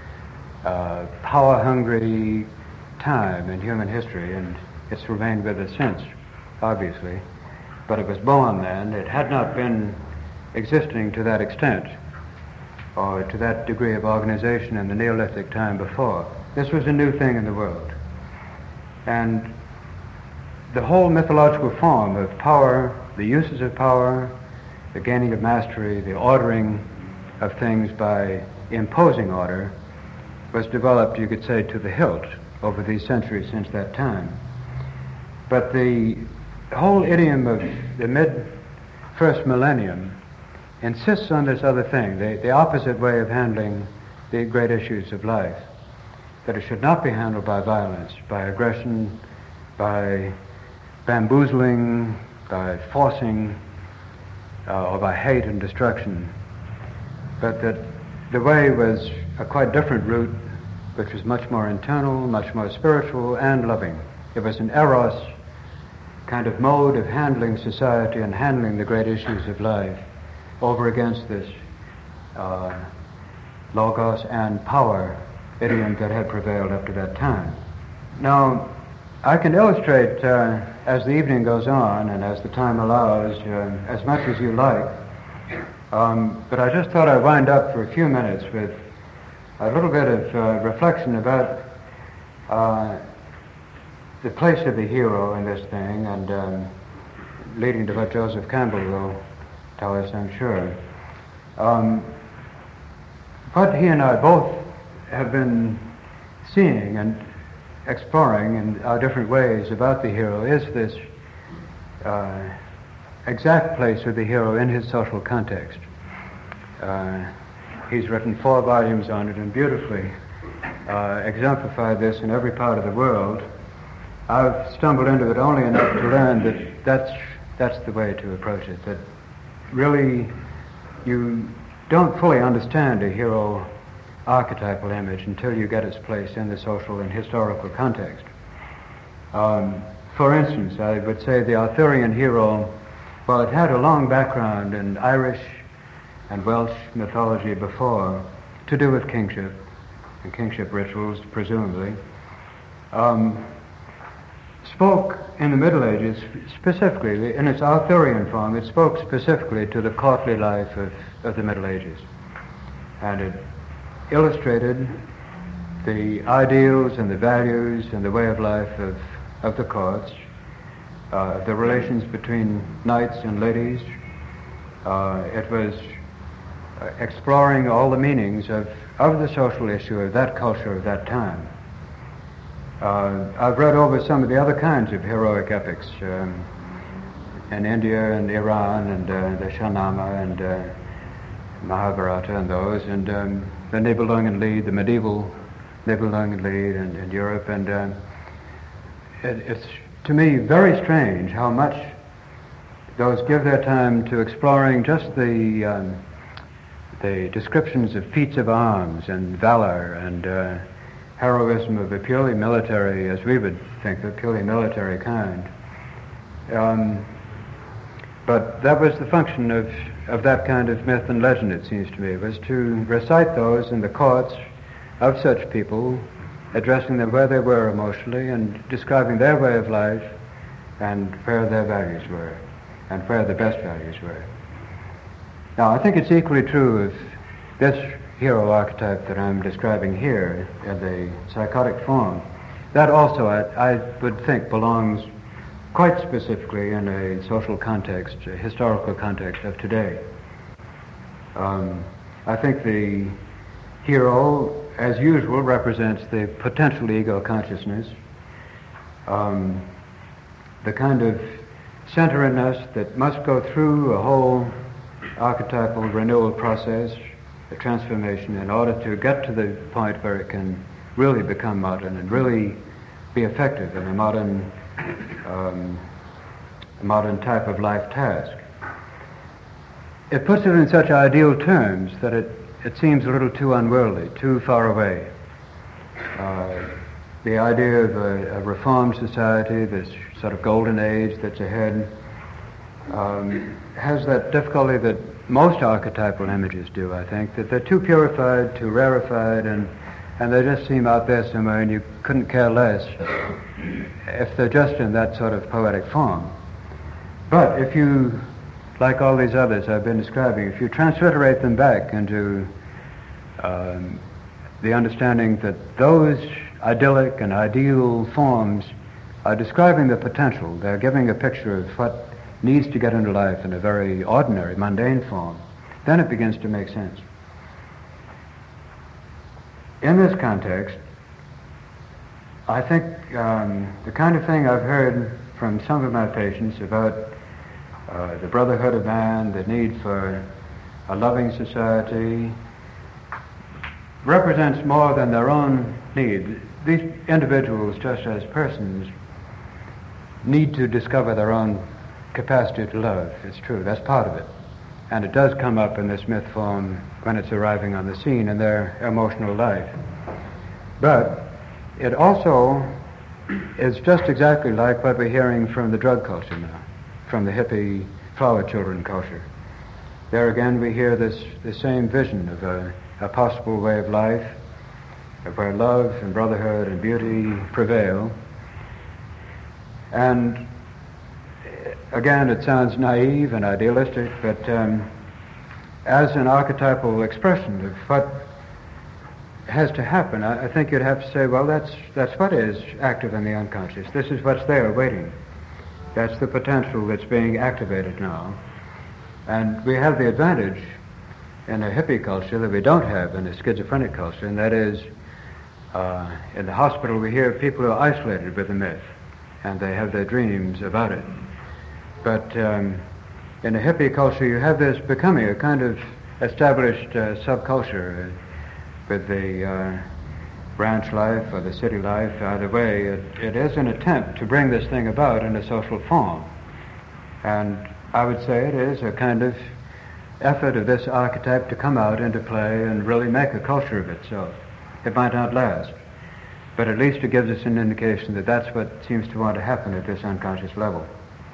power-hungry time in human history, and it's remained with us since, obviously. But it was born then. It had not been existing to that extent or to that degree of organization in the Neolithic time before. This was a new thing in the world. And the whole mythological form of power, the uses of power, the gaining of mastery, the ordering of things by imposing order, was developed, you could say, to the hilt over these centuries since that time. But the whole idiom of the mid-first millennium insists on this other thing, the opposite way of handling the great issues of life, that it should not be handled by violence, by aggression, by bamboozling, by forcing, or by hate and destruction, but that the way was a quite different route, which was much more internal, much more spiritual and loving. It was an eros kind of mode of handling society and handling the great issues of life over against this logos and power idiom that had prevailed up to that time. Now, I can illustrate as the evening goes on and as the time allows as much as you like, but I just thought I'd wind up for a few minutes with a little bit of reflection about the place of the hero in this thing, and leading to what Joseph Campbell will tell us, I'm sure. What he and I both have been seeing and exploring in our different ways about the hero is this exact place of the hero in his social context. He's written 4 volumes on it and beautifully exemplified this in every part of the world. I've stumbled into it only enough to learn that that's the way to approach it, that really you don't fully understand a hero archetypal image until you get its place in the social and historical context. For instance, I would say the Arthurian hero, while it had a long background in Irish and Welsh mythology before, to do with kingship and kingship rituals, presumably, spoke in the Middle Ages specifically, in its Arthurian form, it spoke specifically to the courtly life of the Middle Ages. And it illustrated the ideals and the values and the way of life of the courts, the relations between knights and ladies. It was exploring all the meanings of the social issue of that culture of that time. I've read over some of the other kinds of heroic epics in India and Iran and the Shahnama and Mahabharata and those, and the Nibelungen-Lied, the medieval Nibelungen-Lied in Europe, and it's to me, very strange how much those give their time to exploring just the descriptions of feats of arms and valor and heroism of a purely military, as we would think, a purely military kind. But that was the function of that kind of myth and legend, it seems to me, was to recite those in the courts of such people, addressing them where they were emotionally and describing their way of life and where their values were and where the best values were. Now, I think it's equally true of this hero archetype that I'm describing here in the psychotic form. That also, I would think, belongs quite specifically in a social context, a historical context of today. I think the hero, as usual, represents the potential ego consciousness, the kind of center in us that must go through a whole archetypal renewal process, a transformation, in order to get to the point where it can really become modern and really be effective in a modern type of life task. It puts it in such ideal terms that it seems a little too unworldly, too far away. The idea of a reformed society, this sort of golden age that's ahead, has that difficulty that most archetypal images do, I think, that they're too purified, too rarefied, and they just seem out there somewhere, and you couldn't care less if they're just in that sort of poetic form. But if you, like all these others I've been describing, if you transliterate them back into the understanding that those idyllic and ideal forms are describing the potential, they're giving a picture of what needs to get into life in a very ordinary, mundane form, then it begins to make sense. In this context, I think the kind of thing I've heard from some of my patients about the brotherhood of man, the need for a loving society, represents more than their own need. These individuals, just as persons, need to discover their own capacity to love. It's true, that's part of it. And it does come up in this myth form when it's arriving on the scene in their emotional life. But it also is just exactly like what we're hearing from the drug culture now, from the hippie flower children culture. There again we hear the same vision of a possible way of life where love and brotherhood and beauty prevail. And again, it sounds naive and idealistic, but as an archetypal expression of what has to happen, I think you'd have to say, well, that's what is active in the unconscious. This is what's there waiting. That's the potential that's being activated now. And we have the advantage in a hippie culture that we don't have in a schizophrenic culture, and that is in the hospital we hear people who are isolated with the myth, and they have their dreams about it. But in a hippie culture you have this becoming a kind of established subculture with the ranch life or the city life. Either way, it is an attempt to bring this thing about in a social form. And I would say it is a kind of effort of this archetype to come out into play and really make a culture of itself. It might not last, but at least it gives us an indication that that's what seems to want to happen at this unconscious level.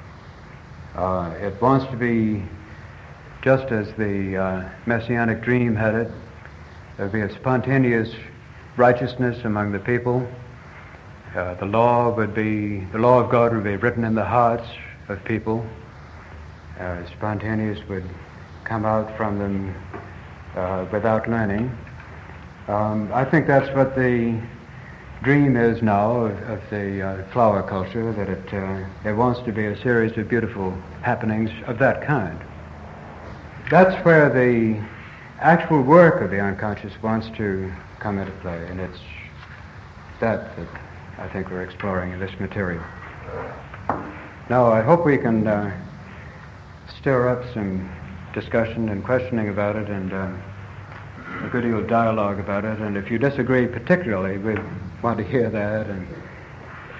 It wants to be, just as the Messianic dream had it, there'll be a spontaneous righteousness among the people. The law of God would be written in the hearts of people. Spontaneous would come out from them without learning. I think that's what the dream is now of the flower culture, that it wants to be a series of beautiful happenings of that kind. That's where the actual work of the unconscious wants to come into play, and it's that I think we're exploring in this material. Now, I hope we can stir up some discussion and questioning about it, and a good deal of dialogue about it, and if you disagree particularly, we want to hear that, and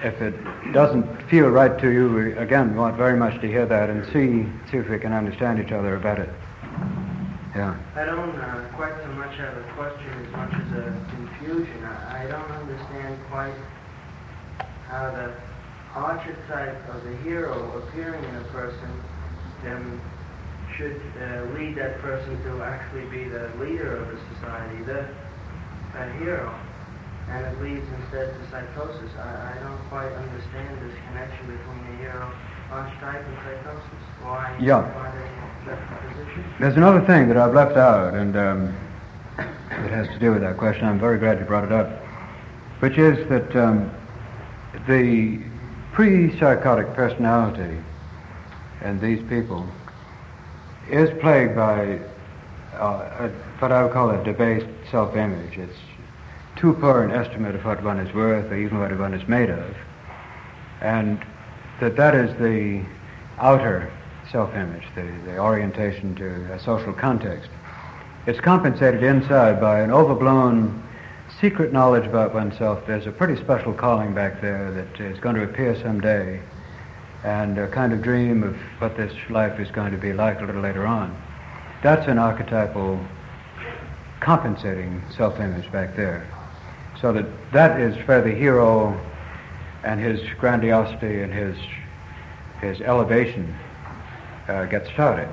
if it doesn't feel right to you, we again want very much to hear that and see if we can understand each other about it. Yeah. I don't quite so much have a question as much as a confusion. I don't understand quite how the archetype of the hero appearing in a person should lead that person to actually be the leader of a society, the hero. And it leads instead to psychosis. I don't quite understand this connection between the hero archetype and psychosis. Why they left the position? There's another thing that I've left out, and it has to do with that question. I'm very glad you brought it up, which is that the pre-psychotic personality in these people is plagued by what I would call a debased self-image. It's too poor an estimate of what one is worth or even what one is made of, and that is the outer self-image, the orientation to a social context. It's compensated inside by an overblown secret knowledge about oneself. There's a pretty special calling back there that is going to appear someday, and a kind of dream of what this life is going to be like a little later on. That's an archetypal compensating self-image back there. So that is where the hero and his grandiosity and his elevation gets started.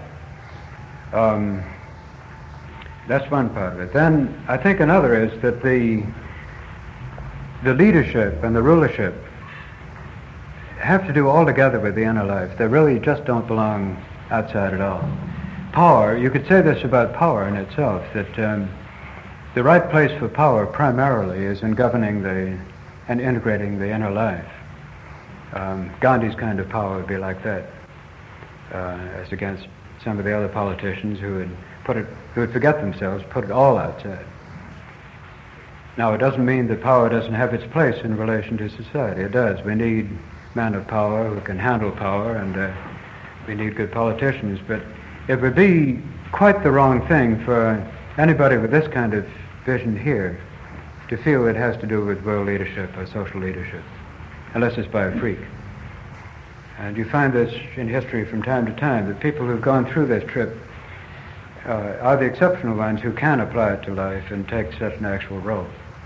That's one part of it. Then I think another is that the leadership and the rulership have to do all together with the inner life. They really just don't belong outside at all. Power, you could say this about power in itself, that the right place for power primarily is in governing and integrating the inner life. Gandhi's kind of power would be like that, as against some of the other politicians who would forget themselves, put it all outside. Now, it doesn't mean that power doesn't have its place in relation to society. It does. We need men of power who can handle power, and we need good politicians. But it would be quite the wrong thing for anybody with this kind of vision here to feel it has to do with world leadership or social leadership, unless it's by a freak. And you find this in history from time to time, that people who've gone through this trip are the exceptional ones who can apply it to life and take such an actual role.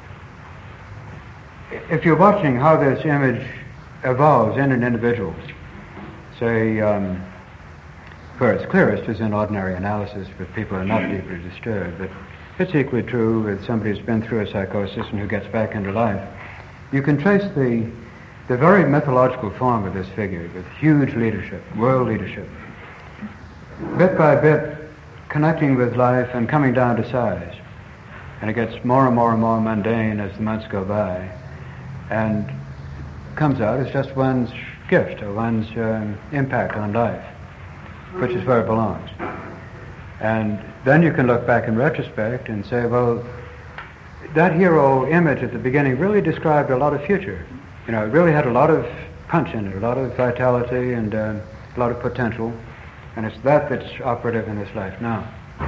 If you're watching how this image evolves in an individual, say, where it's clearest is in ordinary analysis with people who are not deeply disturbed, but it's equally true with somebody who's been through a psychosis and who gets back into life. You can trace the very mythological form of this figure with huge leadership, world leadership, bit by bit connecting with life and coming down to size. And it gets more and more and more mundane as the months go by, and comes out as just one's gift or one's impact on life, which is where it belongs. And then you can look back in retrospect and say, well, that hero image at the beginning really described a lot of future. You know, it really had a lot of punch in it, a lot of vitality and a lot of potential. And it's that's operative in this life now.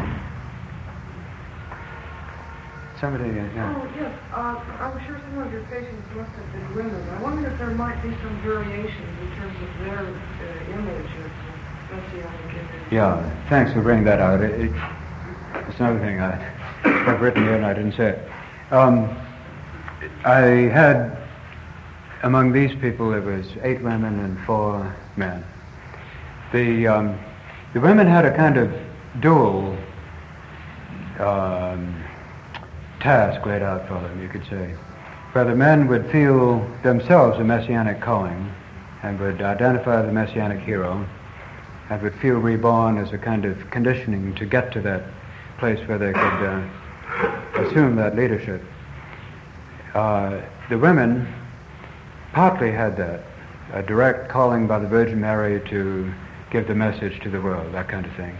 Somebody, yeah. Oh, yes. I'm sure some of your patients must have been women. I wonder if there might be some variations in terms of their image of messianic image. Yeah, thanks for bringing that out. It's another thing I've written here and I didn't say it. I had, among these people, there was 8 women and 4 men. The women had a kind of dual task laid out for them, you could say, where the men would feel themselves a messianic calling and would identify the messianic hero and would feel reborn as a kind of conditioning to get to that place where they could assume that leadership. The women partly had that, a direct calling by the Virgin Mary to give the message to the world, that kind of thing.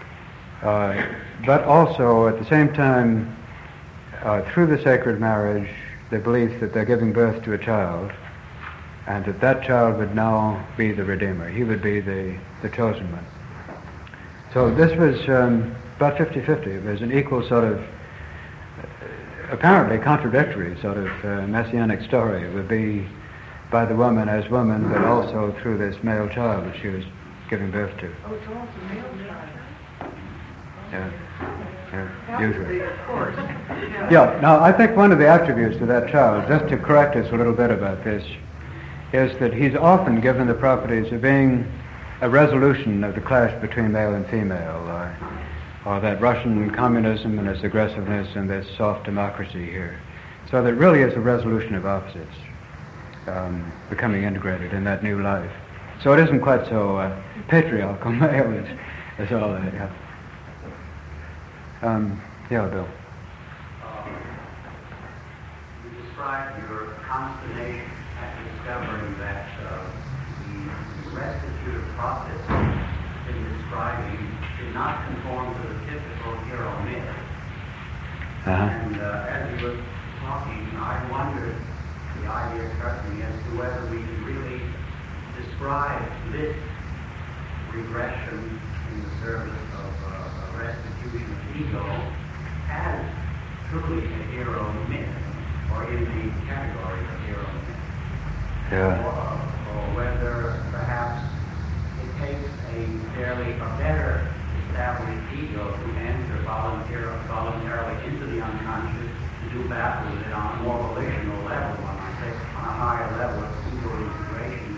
But also, at the same time, through the sacred marriage, the belief that they're giving birth to a child, and that child would now be the Redeemer. He would be the chosen one. So this was about 50-50. It was an equal sort of, apparently contradictory sort of messianic story. It would be by the woman as woman, but also through this male child that she was giving birth to. Oh, it's also male child. Yeah, usually. Of course. Yeah, now I think one of the attributes of that child, just to correct us a little bit about this, is that he's often given the properties of being a resolution of the clash between male and female, or that Russian communism and its aggressiveness and this soft democracy here. So that really is a resolution of opposites becoming integrated in that new life. So it isn't quite so patriarchal male as all that, yeah. Yeah, Bill. You described your consternation at discovering that the restitutive process in describing did not conform to the typical hero myth. And as you were talking, I wondered, the idea struck me as to whether we can really describe this regression in the service of restitution of ego as truly a hero myth, or in the category of hero myth. Yeah. Or whether perhaps it takes a better established ego to enter voluntarily into the unconscious to do battle with it on a more volitional level, on a higher level of ego integration,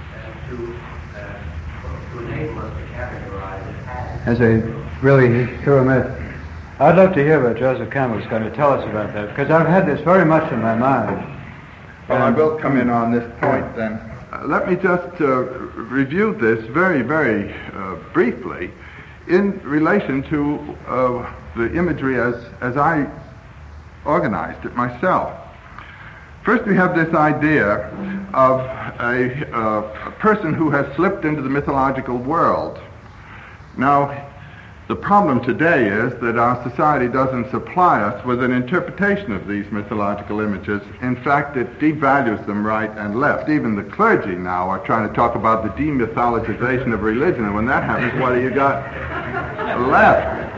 to enable us to categorize it as a really hero myth. I'd love to hear what Joseph Campbell's going to tell us about that, because I've had this very much in my mind. Well, I will come in on this point then. Let me just review this very, very briefly in relation to the imagery as I organized it myself. First, we have this idea of a person who has slipped into the mythological world. Now, the problem today is that our society doesn't supply us with an interpretation of these mythological images. In fact, it devalues them right and left. Even the clergy now are trying to talk about the demythologization of religion, and when that happens, what do you got left?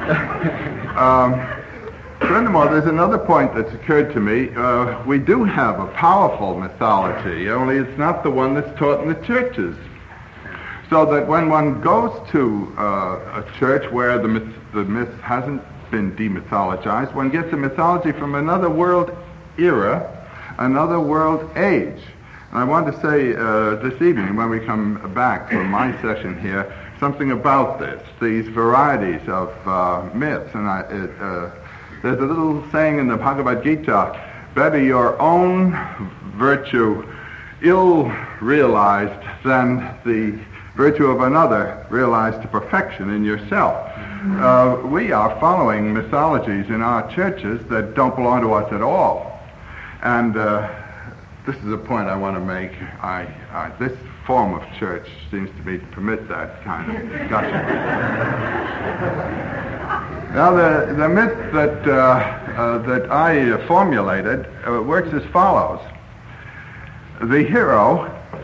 Furthermore, there's another point that's occurred to me. We do have a powerful mythology, only it's not the one that's taught in the churches. So that when one goes to a church where the myth hasn't been demythologized, one gets a mythology from another world era, another world age. And I want to say this evening, when we come back for my session here, something about this, these varieties of myths. And there's a little saying in the Bhagavad Gita, better your own virtue ill-realized than the virtue of another realized to perfection in yourself. We are following mythologies in our churches that don't belong to us at all. And this is a point I want to make. This form of church seems to me to permit that kind of discussion. Now, the myth that I formulated works as follows. The hero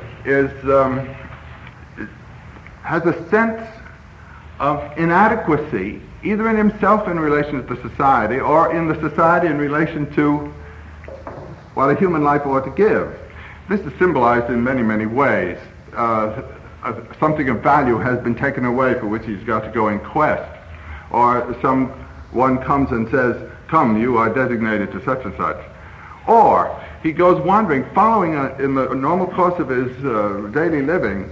has a sense of inadequacy, either in himself in relation to society, or in the society in relation to what a human life ought to give. This is symbolized in many, many ways. Something of value has been taken away for which he's got to go in quest. Or someone comes and says, come, you are designated to such and such. Or he goes wandering, following in the normal course of his daily living,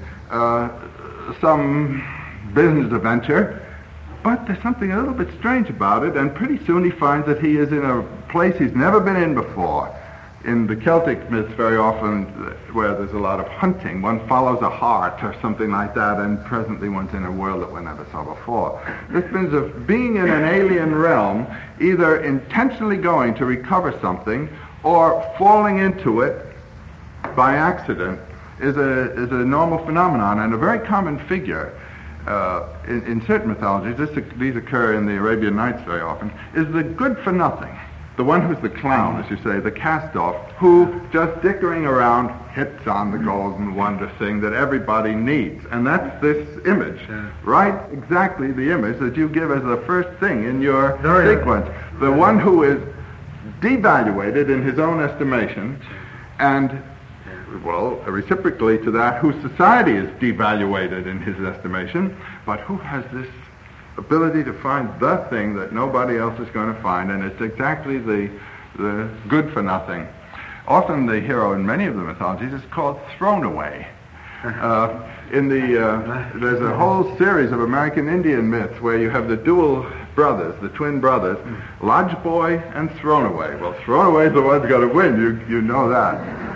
some business adventure, but there's something a little bit strange about it, and pretty soon he finds that he is in a place he's never been in before. In the Celtic myths, very often, where there's a lot of hunting, one follows a hart or something like that, and presently one's in a world that one never saw before. This means of being in an alien realm, either intentionally going to recover something or falling into it by accident, is a normal phenomenon, and a very common figure in certain mythologies, these occur in the Arabian Nights very often, is the good-for-nothing. The one who's the clown, as you say, the cast-off, who just dickering around hits on the golden wonder thing that everybody needs. And that's this image, right? Exactly the image that you give as the first thing in your sequence. The one who is devaluated in his own estimation and reciprocally to that, whose society is devaluated in his estimation, but who has this ability to find the thing that nobody else is going to find, and it's exactly the good for nothing. Often the hero in many of the mythologies is called thrown away. There's a whole series of American Indian myths where you have the dual brothers, the twin brothers, Lodge Boy and Thrown Away. Well, Thrown Away is the one who's going to win. You know that.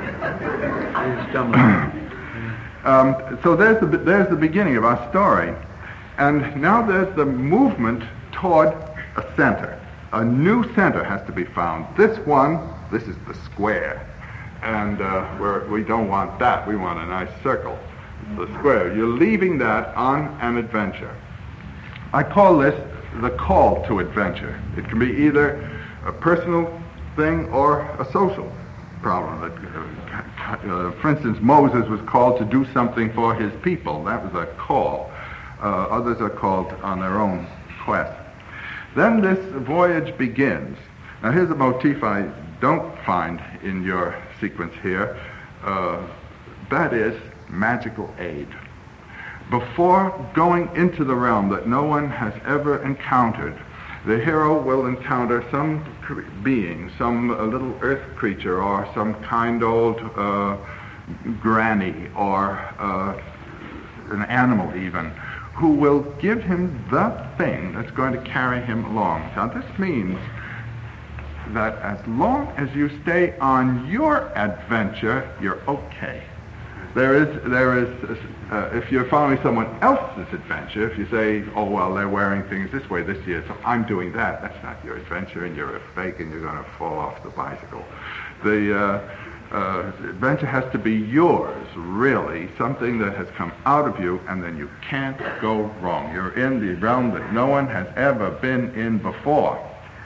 So there's the beginning of our story. And now there's the movement toward a center. A new center has to be found. This is the square. And we don't want that. We want a nice circle. The square. You're leaving that on an adventure. I call this the call to adventure. It can be either a personal thing or a social problem. For instance, Moses was called to do something for his people. That was a call. Others are called on their own quest. Then this voyage begins. Now here's a motif I don't find in your sequence here. That is magical aid. Before going into the realm that no one has ever encountered, the hero will encounter some being, some little earth creature, or some kind old granny, or an animal even, who will give him the thing that's going to carry him along. Now this means that as long as you stay on your adventure, you're okay. There is, if you're following someone else's adventure, if you say, oh, well, they're wearing things this way this year, so I'm doing that, that's not your adventure, and you're a fake, and you're going to fall off the bicycle. The adventure has to be yours, really, something that has come out of you, and then you can't go wrong. You're in the realm that no one has ever been in before.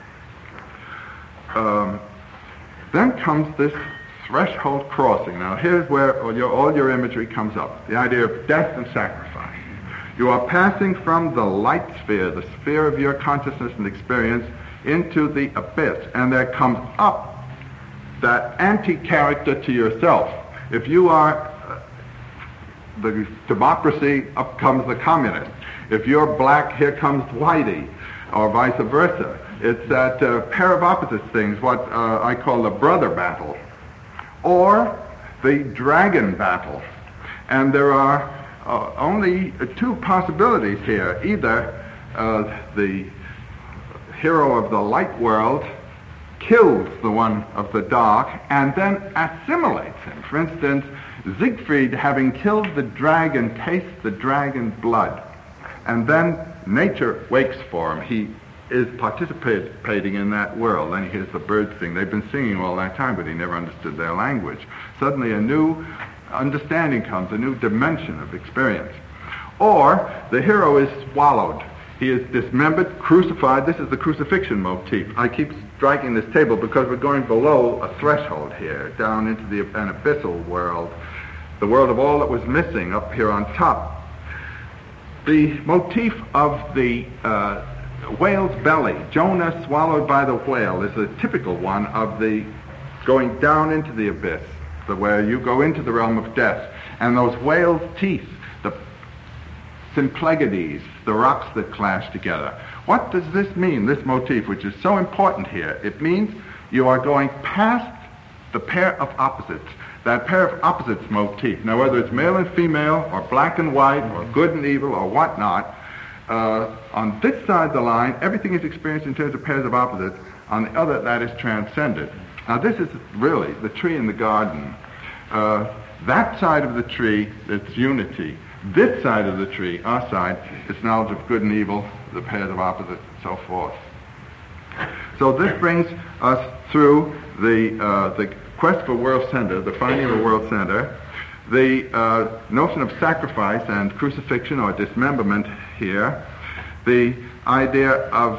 Then comes this threshold crossing. Now here's where all your imagery comes up. The idea of death and sacrifice. You are passing from the light sphere, the sphere of your consciousness and experience, into the abyss. And there comes up that anti-character to yourself. If you are the democracy, up comes the communist. If you're black, here comes Whitey, or vice versa. It's that pair of opposite things, what I call the brother battle, or the dragon battle. And there are only two possibilities here. Either the hero of the light world kills the one of the dark and then assimilates him. For instance, Siegfried, having killed the dragon, tastes the dragon blood. And then nature wakes for him. He is participating in that world. Then he hears the birds sing. They've been singing all that time, but he never understood their language. Suddenly a new understanding comes, a new dimension of experience. Or the hero is swallowed. He is dismembered, crucified. This is the crucifixion motif. I keep striking this table because we're going below a threshold here, down into an abyssal world, the world of all that was missing up here on top. The motif of the whale's belly, Jonah swallowed by the whale, is a typical one of the going down into the abyss, where you go into the realm of death. And those whale's teeth, the Symplegades, the rocks that clash together. What does this mean, this motif, which is so important here? It means you are going past the pair of opposites, that pair of opposites motif. Now, whether it's male and female, or black and white, or good and evil, or whatnot, on this side of the line, everything is experienced in terms of pairs of opposites. On the other, that is transcended. Now, this is really the tree in the garden. That side of the tree, it's unity. This side of the tree, our side, is knowledge of good and evil, the pairs of opposites, and so forth. So this brings us through the quest for world center, the finding of a world center, the notion of sacrifice and crucifixion or dismemberment here, the idea of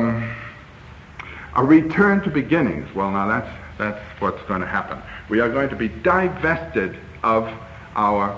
a return to beginnings. Well, now that's what's going to happen. We are going to be divested of our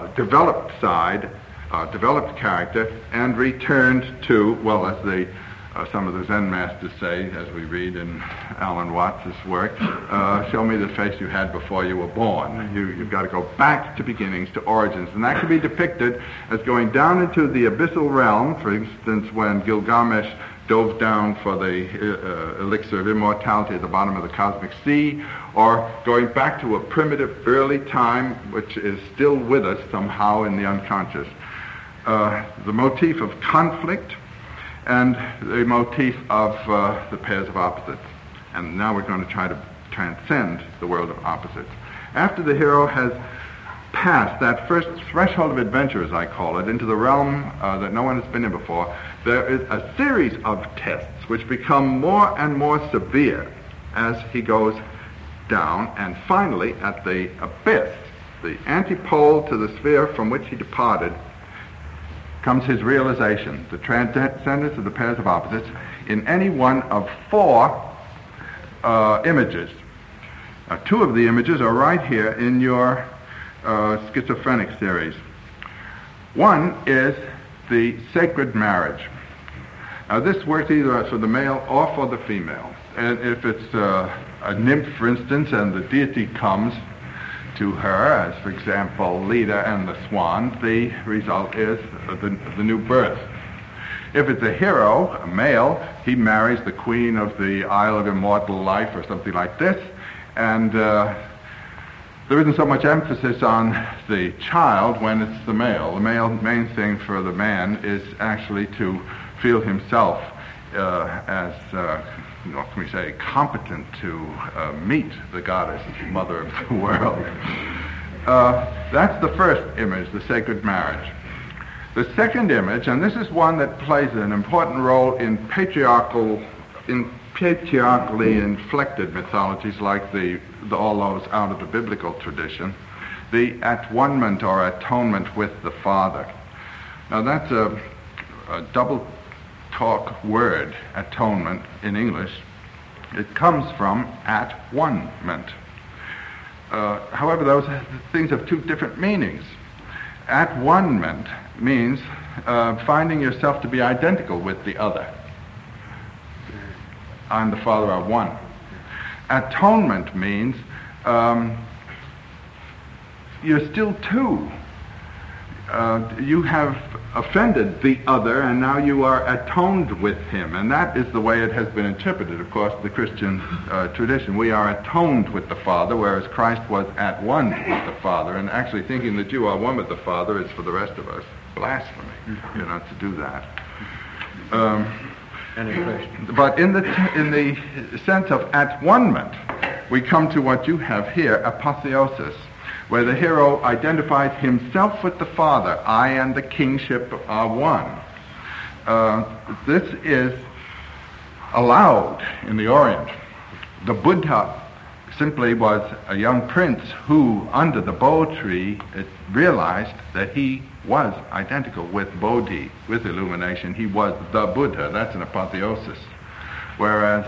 developed side, developed character, and returned to, well, as the some of the Zen masters say, as we read in Alan Watts' work, show me the face you had before you were born. You've got to go back to beginnings, to origins. And that can be depicted as going down into the abyssal realm, for instance, when Gilgamesh dove down for the elixir of immortality at the bottom of the cosmic sea, or going back to a primitive early time which is still with us somehow in the unconscious. The motif of conflict, and the motif of the pairs of opposites. And now we're going to try to transcend the world of opposites. After the hero has passed that first threshold of adventure, as I call it, into the realm that no one has been in before, there is a series of tests which become more and more severe as he goes down, and finally, at the abyss, the antipole to the sphere from which he departed, comes his realization, the transcendence of the pairs of opposites, in any one of 4 images. Two of the images are right here in your schizophrenic series. One is the sacred marriage. Now this works either for the male or for the female. And if it's a nymph, for instance, and the deity comes to her, as for example Leda and the swan, the result is the new birth. If it's a hero, a male, he marries the queen of the Isle of Immortal Life or something like this, and there isn't so much emphasis on the child when it's the male. The main thing for the man is actually to feel himself as what can we say, competent to meet the goddess, mother of the world. That's the first image, the sacred marriage. The second image, and this is one that plays an important role in patriarchally inflected mythologies like all those out of the biblical tradition, the at-one-ment or atonement with the Father. Now that's a double talk word, atonement, in English. It comes from at-one-ment. However, those things have 2 different meanings. At-one-ment means finding yourself to be identical with the other. I'm the Father of one. Atonement means you're still 2. You have offended the other, and now you are atoned with him. And that is the way it has been interpreted, of course, the Christian tradition. We are atoned with the Father, whereas Christ was at one with the Father. And actually thinking that you are one with the Father is, for the rest of us, blasphemy. You're not to do that. But in the sense of at-one-ment, we come to what you have here, apotheosis, where the hero identifies himself with the Father. I and the kingship are one. This is allowed in the Orient. The Buddha simply was a young prince who, under the Bo tree, realized that he was identical with Bodhi, with illumination. He was the Buddha. That's an apotheosis. Whereas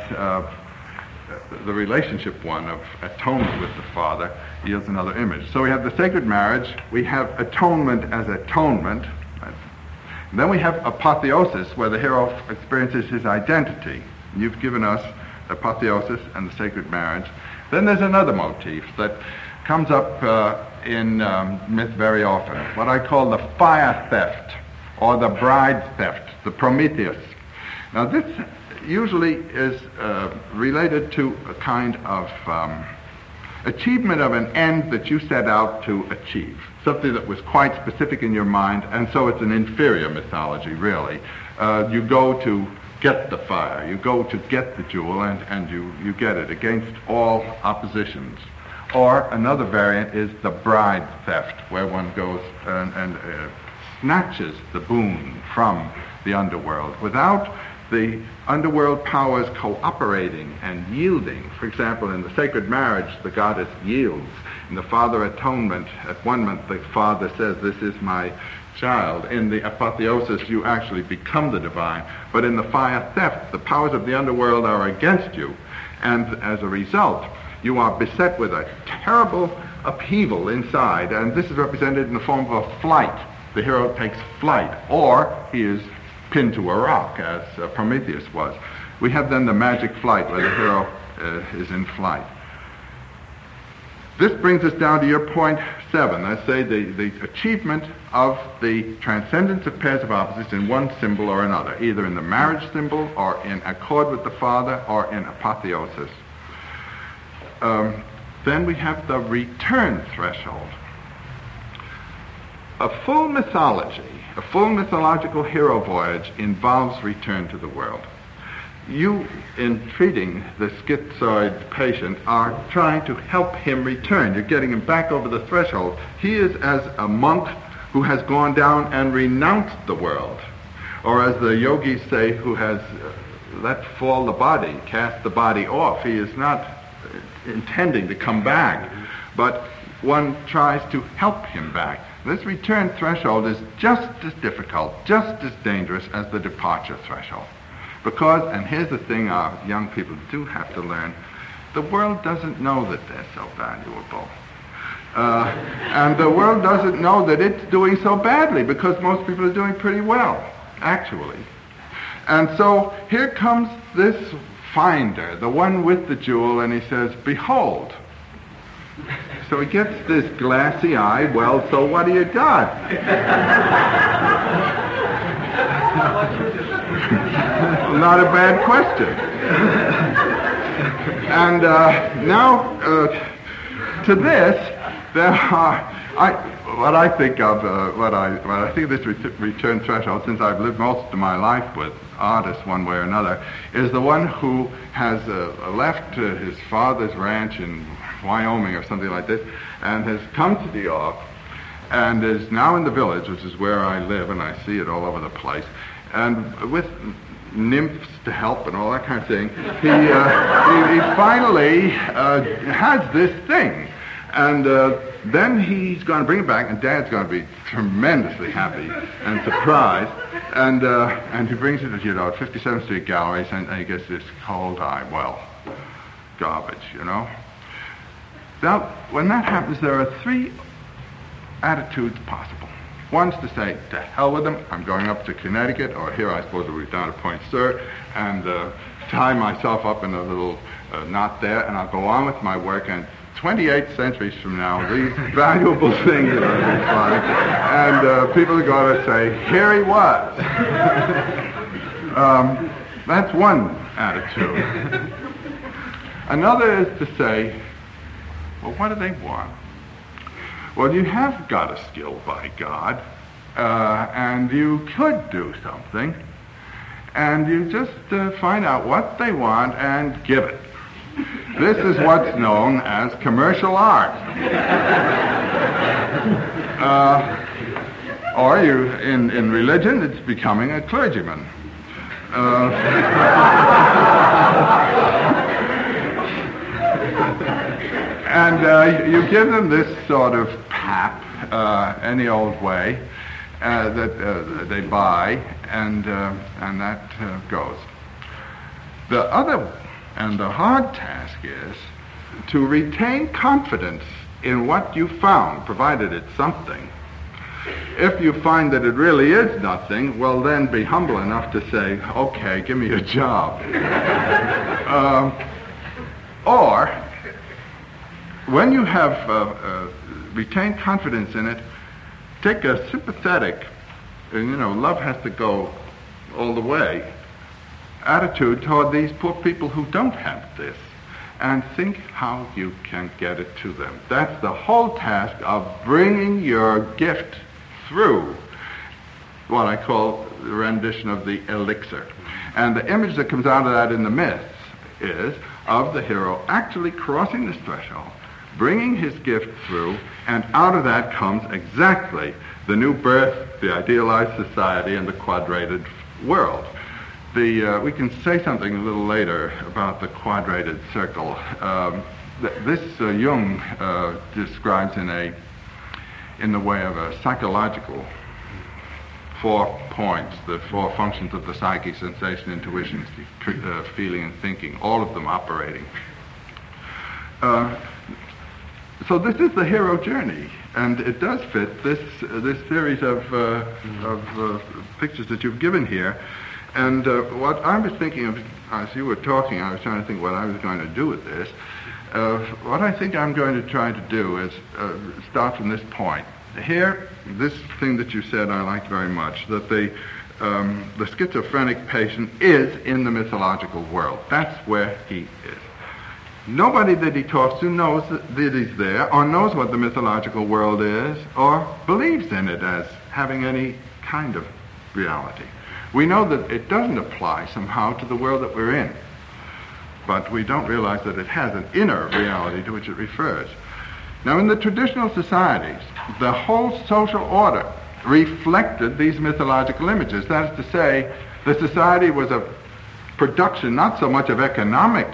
the relationship one of atonement with the Father yields another image. So we have the sacred marriage, we have atonement as atonement, and then we have apotheosis, where the hero experiences his identity. You've given us apotheosis and the sacred marriage. Then there's another motif that comes up in myth very often, what I call the fire theft, or the bride theft, the Prometheus. Now this usually is related to a kind of achievement of an end that you set out to achieve, something that was quite specific in your mind, and so it's an inferior mythology, really. You go to get the fire, you go to get the jewel, and you get it against all oppositions. Or another variant is the bride theft, where one goes and snatches the boon from the underworld without the underworld powers cooperating and yielding. For example, in the sacred marriage, the goddess yields. In the Father atonement, at one-ment, the Father says, "This is my child." In the apotheosis, you actually become the divine. But in the fire theft, the powers of the underworld are against you. And as a result, you are beset with a terrible upheaval inside. And this is represented in the form of a flight. The hero takes flight, or he is pinned to a rock, as Prometheus was. We have then the magic flight, where the hero is in flight. This brings us down to your point 7. I say the achievement of the transcendence of pairs of opposites in one symbol or another, either in the marriage symbol or in accord with the Father or in apotheosis. Then we have the return threshold. A full mythology, a full mythological hero voyage involves return to the world. You, in treating the schizoid patient, are trying to help him return. You're getting him back over the threshold. He is as a monk who has gone down and renounced the world, or as the yogis say, who has let fall the body, cast the body off. He is not intending to come back, but one tries to help him back. This return threshold is just as difficult, just as dangerous as the departure threshold. Because, and here's the thing our young people do have to learn, the world doesn't know that they're so valuable. And the world doesn't know that it's doing so badly, because most people are doing pretty well, actually. And so here comes this finder, the one with the jewel, and he says, "Behold." So he gets this glassy eye, "Well, so what do you got?" Not a bad question. And now, to this, there are what I think of this return threshold, since I've lived most of my life with artists one way or another, is the one who has left his father's ranch in Wyoming or something like this, and has come to New York, and is now in the village, which is where I live, and I see it all over the place. And with nymphs to help and all that kind of thing, he finally has this thing. And then he's going to bring it back, and Dad's going to be tremendously happy and surprised. And he brings it to, at 57th Street Galleries, and he gets this cold eye, well, garbage, Now, when that happens, there are 3 attitudes possible. One's to say, to hell with them, I'm going up to Connecticut, or here I suppose we're down at Point Sur, and tie myself up in a little knot there, and I'll go on with my work, and 28 centuries from now, these valuable things are going to be flying, and people are going to say, here he was. That's one attitude. Another is to say, well, what do they want? Well, you have got a skill by God, and you could do something, and you just find out what they want and give it. This is what's known as commercial art. Or in religion, it's becoming a clergyman. And you give them this sort of pap, any old way, that they buy, and that goes. The other and the hard task is to retain confidence in what you found, provided it's something. If you find that it really is nothing, well, then be humble enough to say, okay, give me a job. Or, when you have retained confidence in it, take a sympathetic, and love has to go all the way, attitude toward these poor people who don't have this, and think how you can get it to them. That's the whole task of bringing your gift through what I call the rendition of the elixir. And the image that comes out of that in the myths is of the hero actually crossing this threshold, bringing his gift through, and out of that comes exactly the new birth, the idealized society, and the quadrated world. We can say something a little later about the quadrated circle. This Jung describes in the way of a psychological 4 points, the 4 functions of the psyche: sensation, intuition, feeling, and thinking, all of them operating. So this is the hero journey. And it does fit this series of pictures that you've given here. And what I was thinking of, as you were talking, I was trying to think what I was going to do with this. What I think I'm going to try to do is start from this point. Here, this thing that you said I liked very much, that the schizophrenic patient is in the mythological world. That's where he is. Nobody that he talks to knows that he's there, or knows what the mythological world is, or believes in it as having any kind of reality. We know that it doesn't apply somehow to the world that we're in, but we don't realize that it has an inner reality to which it refers. Now, in the traditional societies, the whole social order reflected these mythological images. That is to say, the society was a production not so much of economic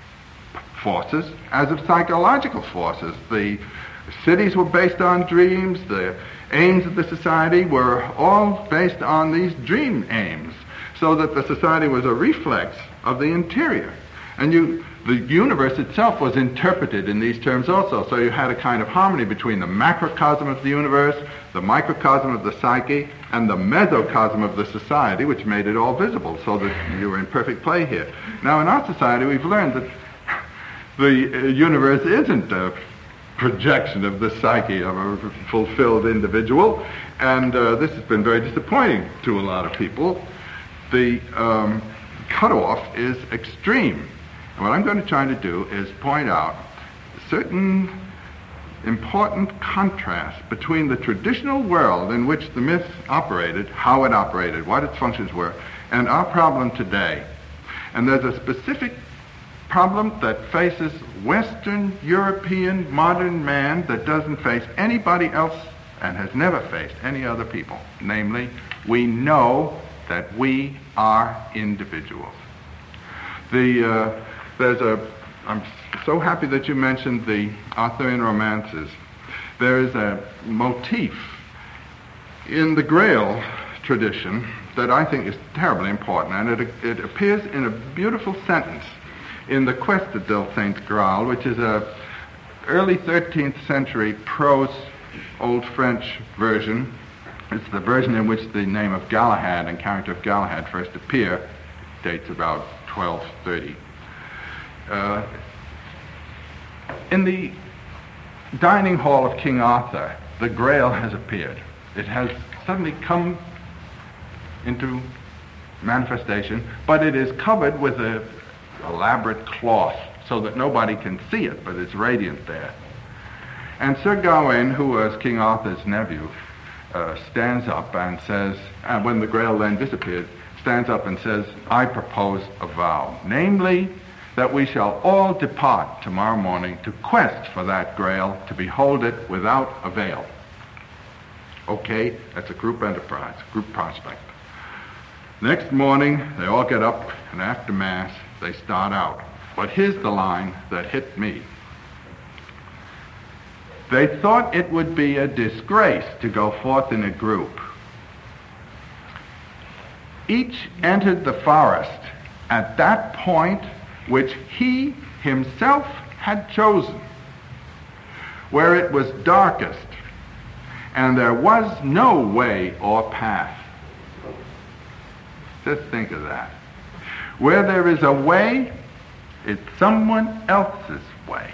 forces as of psychological forces. The cities were based on dreams. The aims of the society were all based on these dream aims, so that the society was a reflex of the interior. And the universe itself was interpreted in these terms also. So you had a kind of harmony between the macrocosm of the universe, the microcosm of the psyche, and the mesocosm of the society, which made it all visible, so that you were in perfect play here. Now, in our society, we've learned that the universe isn't a projection of the psyche of a fulfilled individual, and this has been very disappointing to a lot of people. The cutoff is extreme. And what I'm going to try to do is point out certain important contrasts between the traditional world in which the myth operated, how it operated, what its functions were, and our problem today. And there's a specific problem that faces Western European modern man that doesn't face anybody else and has never faced any other people. Namely, we know that we are individuals. I'm so happy that you mentioned the Arthurian romances. There is a motif in the Grail tradition that I think is terribly important, and it appears in a beautiful sentence in the Quest del Saint Graal, which is a early 13th century prose Old French version. It's the version in which the name of Galahad and character of Galahad first appear. It dates about 1230. In the dining hall of King Arthur, the Grail has appeared. It has suddenly come into manifestation, but it is covered with an elaborate cloth so that nobody can see it, but it's radiant there. And Sir Gawain, who was King Arthur's nephew, stands up and says, and when the Grail then disappeared, stands up and says, I propose a vow, namely that we shall all depart tomorrow morning to quest for that Grail, to behold it without a veil. Okay, that's a group enterprise, group prospect. Next morning, they all get up, and after Mass, they start out. But here's the line that hit me. They thought it would be a disgrace to go forth in a group. Each entered the forest at that point which he himself had chosen, where it was darkest, and there was no way or path. Just think of that. Where there is a way, it's someone else's way.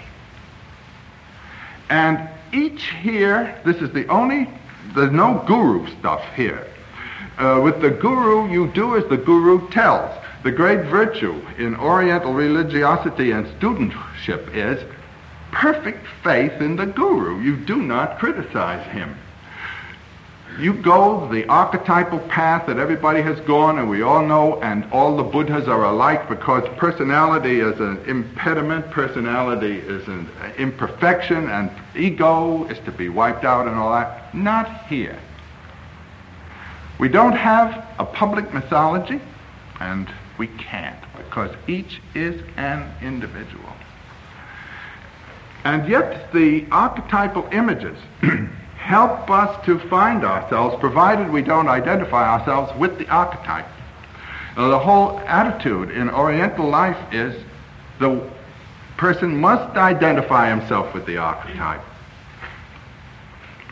And each here, there's no guru stuff here. With the guru, you do as the guru tells. The great virtue in Oriental religiosity and studentship is perfect faith in the guru. You do not criticize him. You go the archetypal path that everybody has gone, and we all know, and all the Buddhas are alike, because personality is an impediment, personality is an imperfection, and ego is to be wiped out and all that. Not here. We don't have a public mythology, and we can't, because each is an individual. And yet the archetypal images help us to find ourselves, provided we don't identify ourselves with the archetype. Now, the whole attitude in Oriental life is the person must identify himself with the archetype.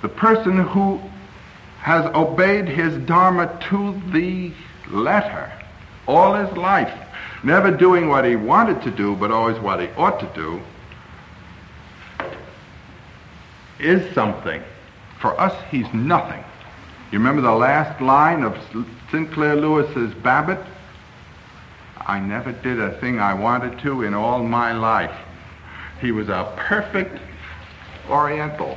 the person who has obeyed his dharma to the letter all his life, never doing what he wanted to do, but always what he ought to do, is something. For us, he's nothing. You remember the last line of Sinclair Lewis's Babbitt? I never did a thing I wanted to in all my life. He was a perfect Oriental.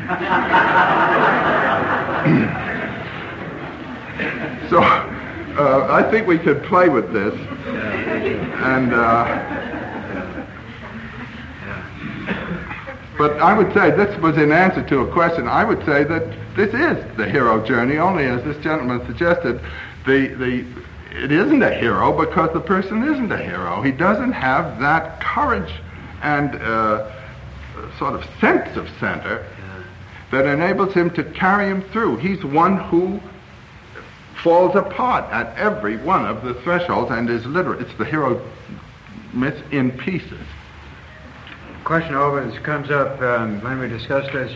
So I think we could play with this. And but I would say this was in answer to a question. I would say that this is the hero journey, only as this gentleman suggested, it isn't a hero because the person isn't a hero. He doesn't have that courage and sort of sense of center that enables him to carry him through. He's one who falls apart at every one of the thresholds and is literate. It's the hero myth in pieces. The question always comes up when we discuss this,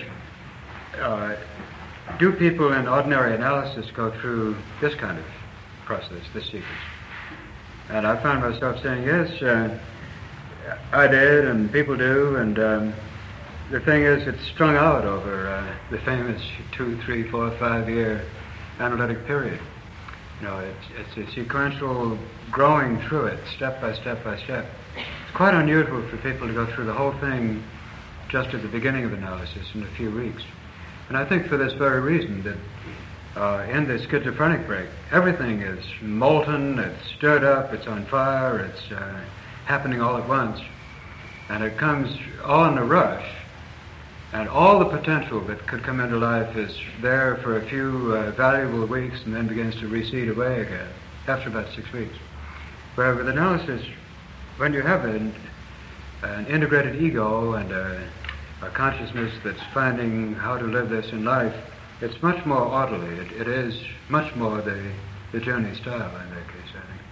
do people in ordinary analysis go through this kind of process, this sequence? And I found myself saying, yes, I did, and people do, and the thing is, it's strung out over the famous 2, 3, 4, 5-year analytic period. You know, it's a sequential growing through it, step by step by step. It's quite unusual for people to go through the whole thing just at the beginning of analysis in a few weeks. And I think for this very reason that in the schizophrenic break, everything is molten, it's stirred up, it's on fire, it's happening all at once. And it comes all in a rush. And all the potential that could come into life is there for a few valuable weeks and then begins to recede away again after about 6 weeks. Where with analysis, when you have an integrated ego and a consciousness that's finding how to live this in life, it's much more orderly. It is much more the journey style in that case, I think.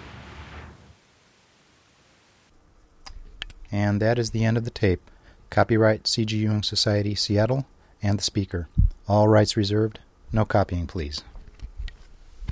And that is the end of the tape. Copyright C.G. Jung Society, Seattle, and the speaker. All rights reserved. No copying, please.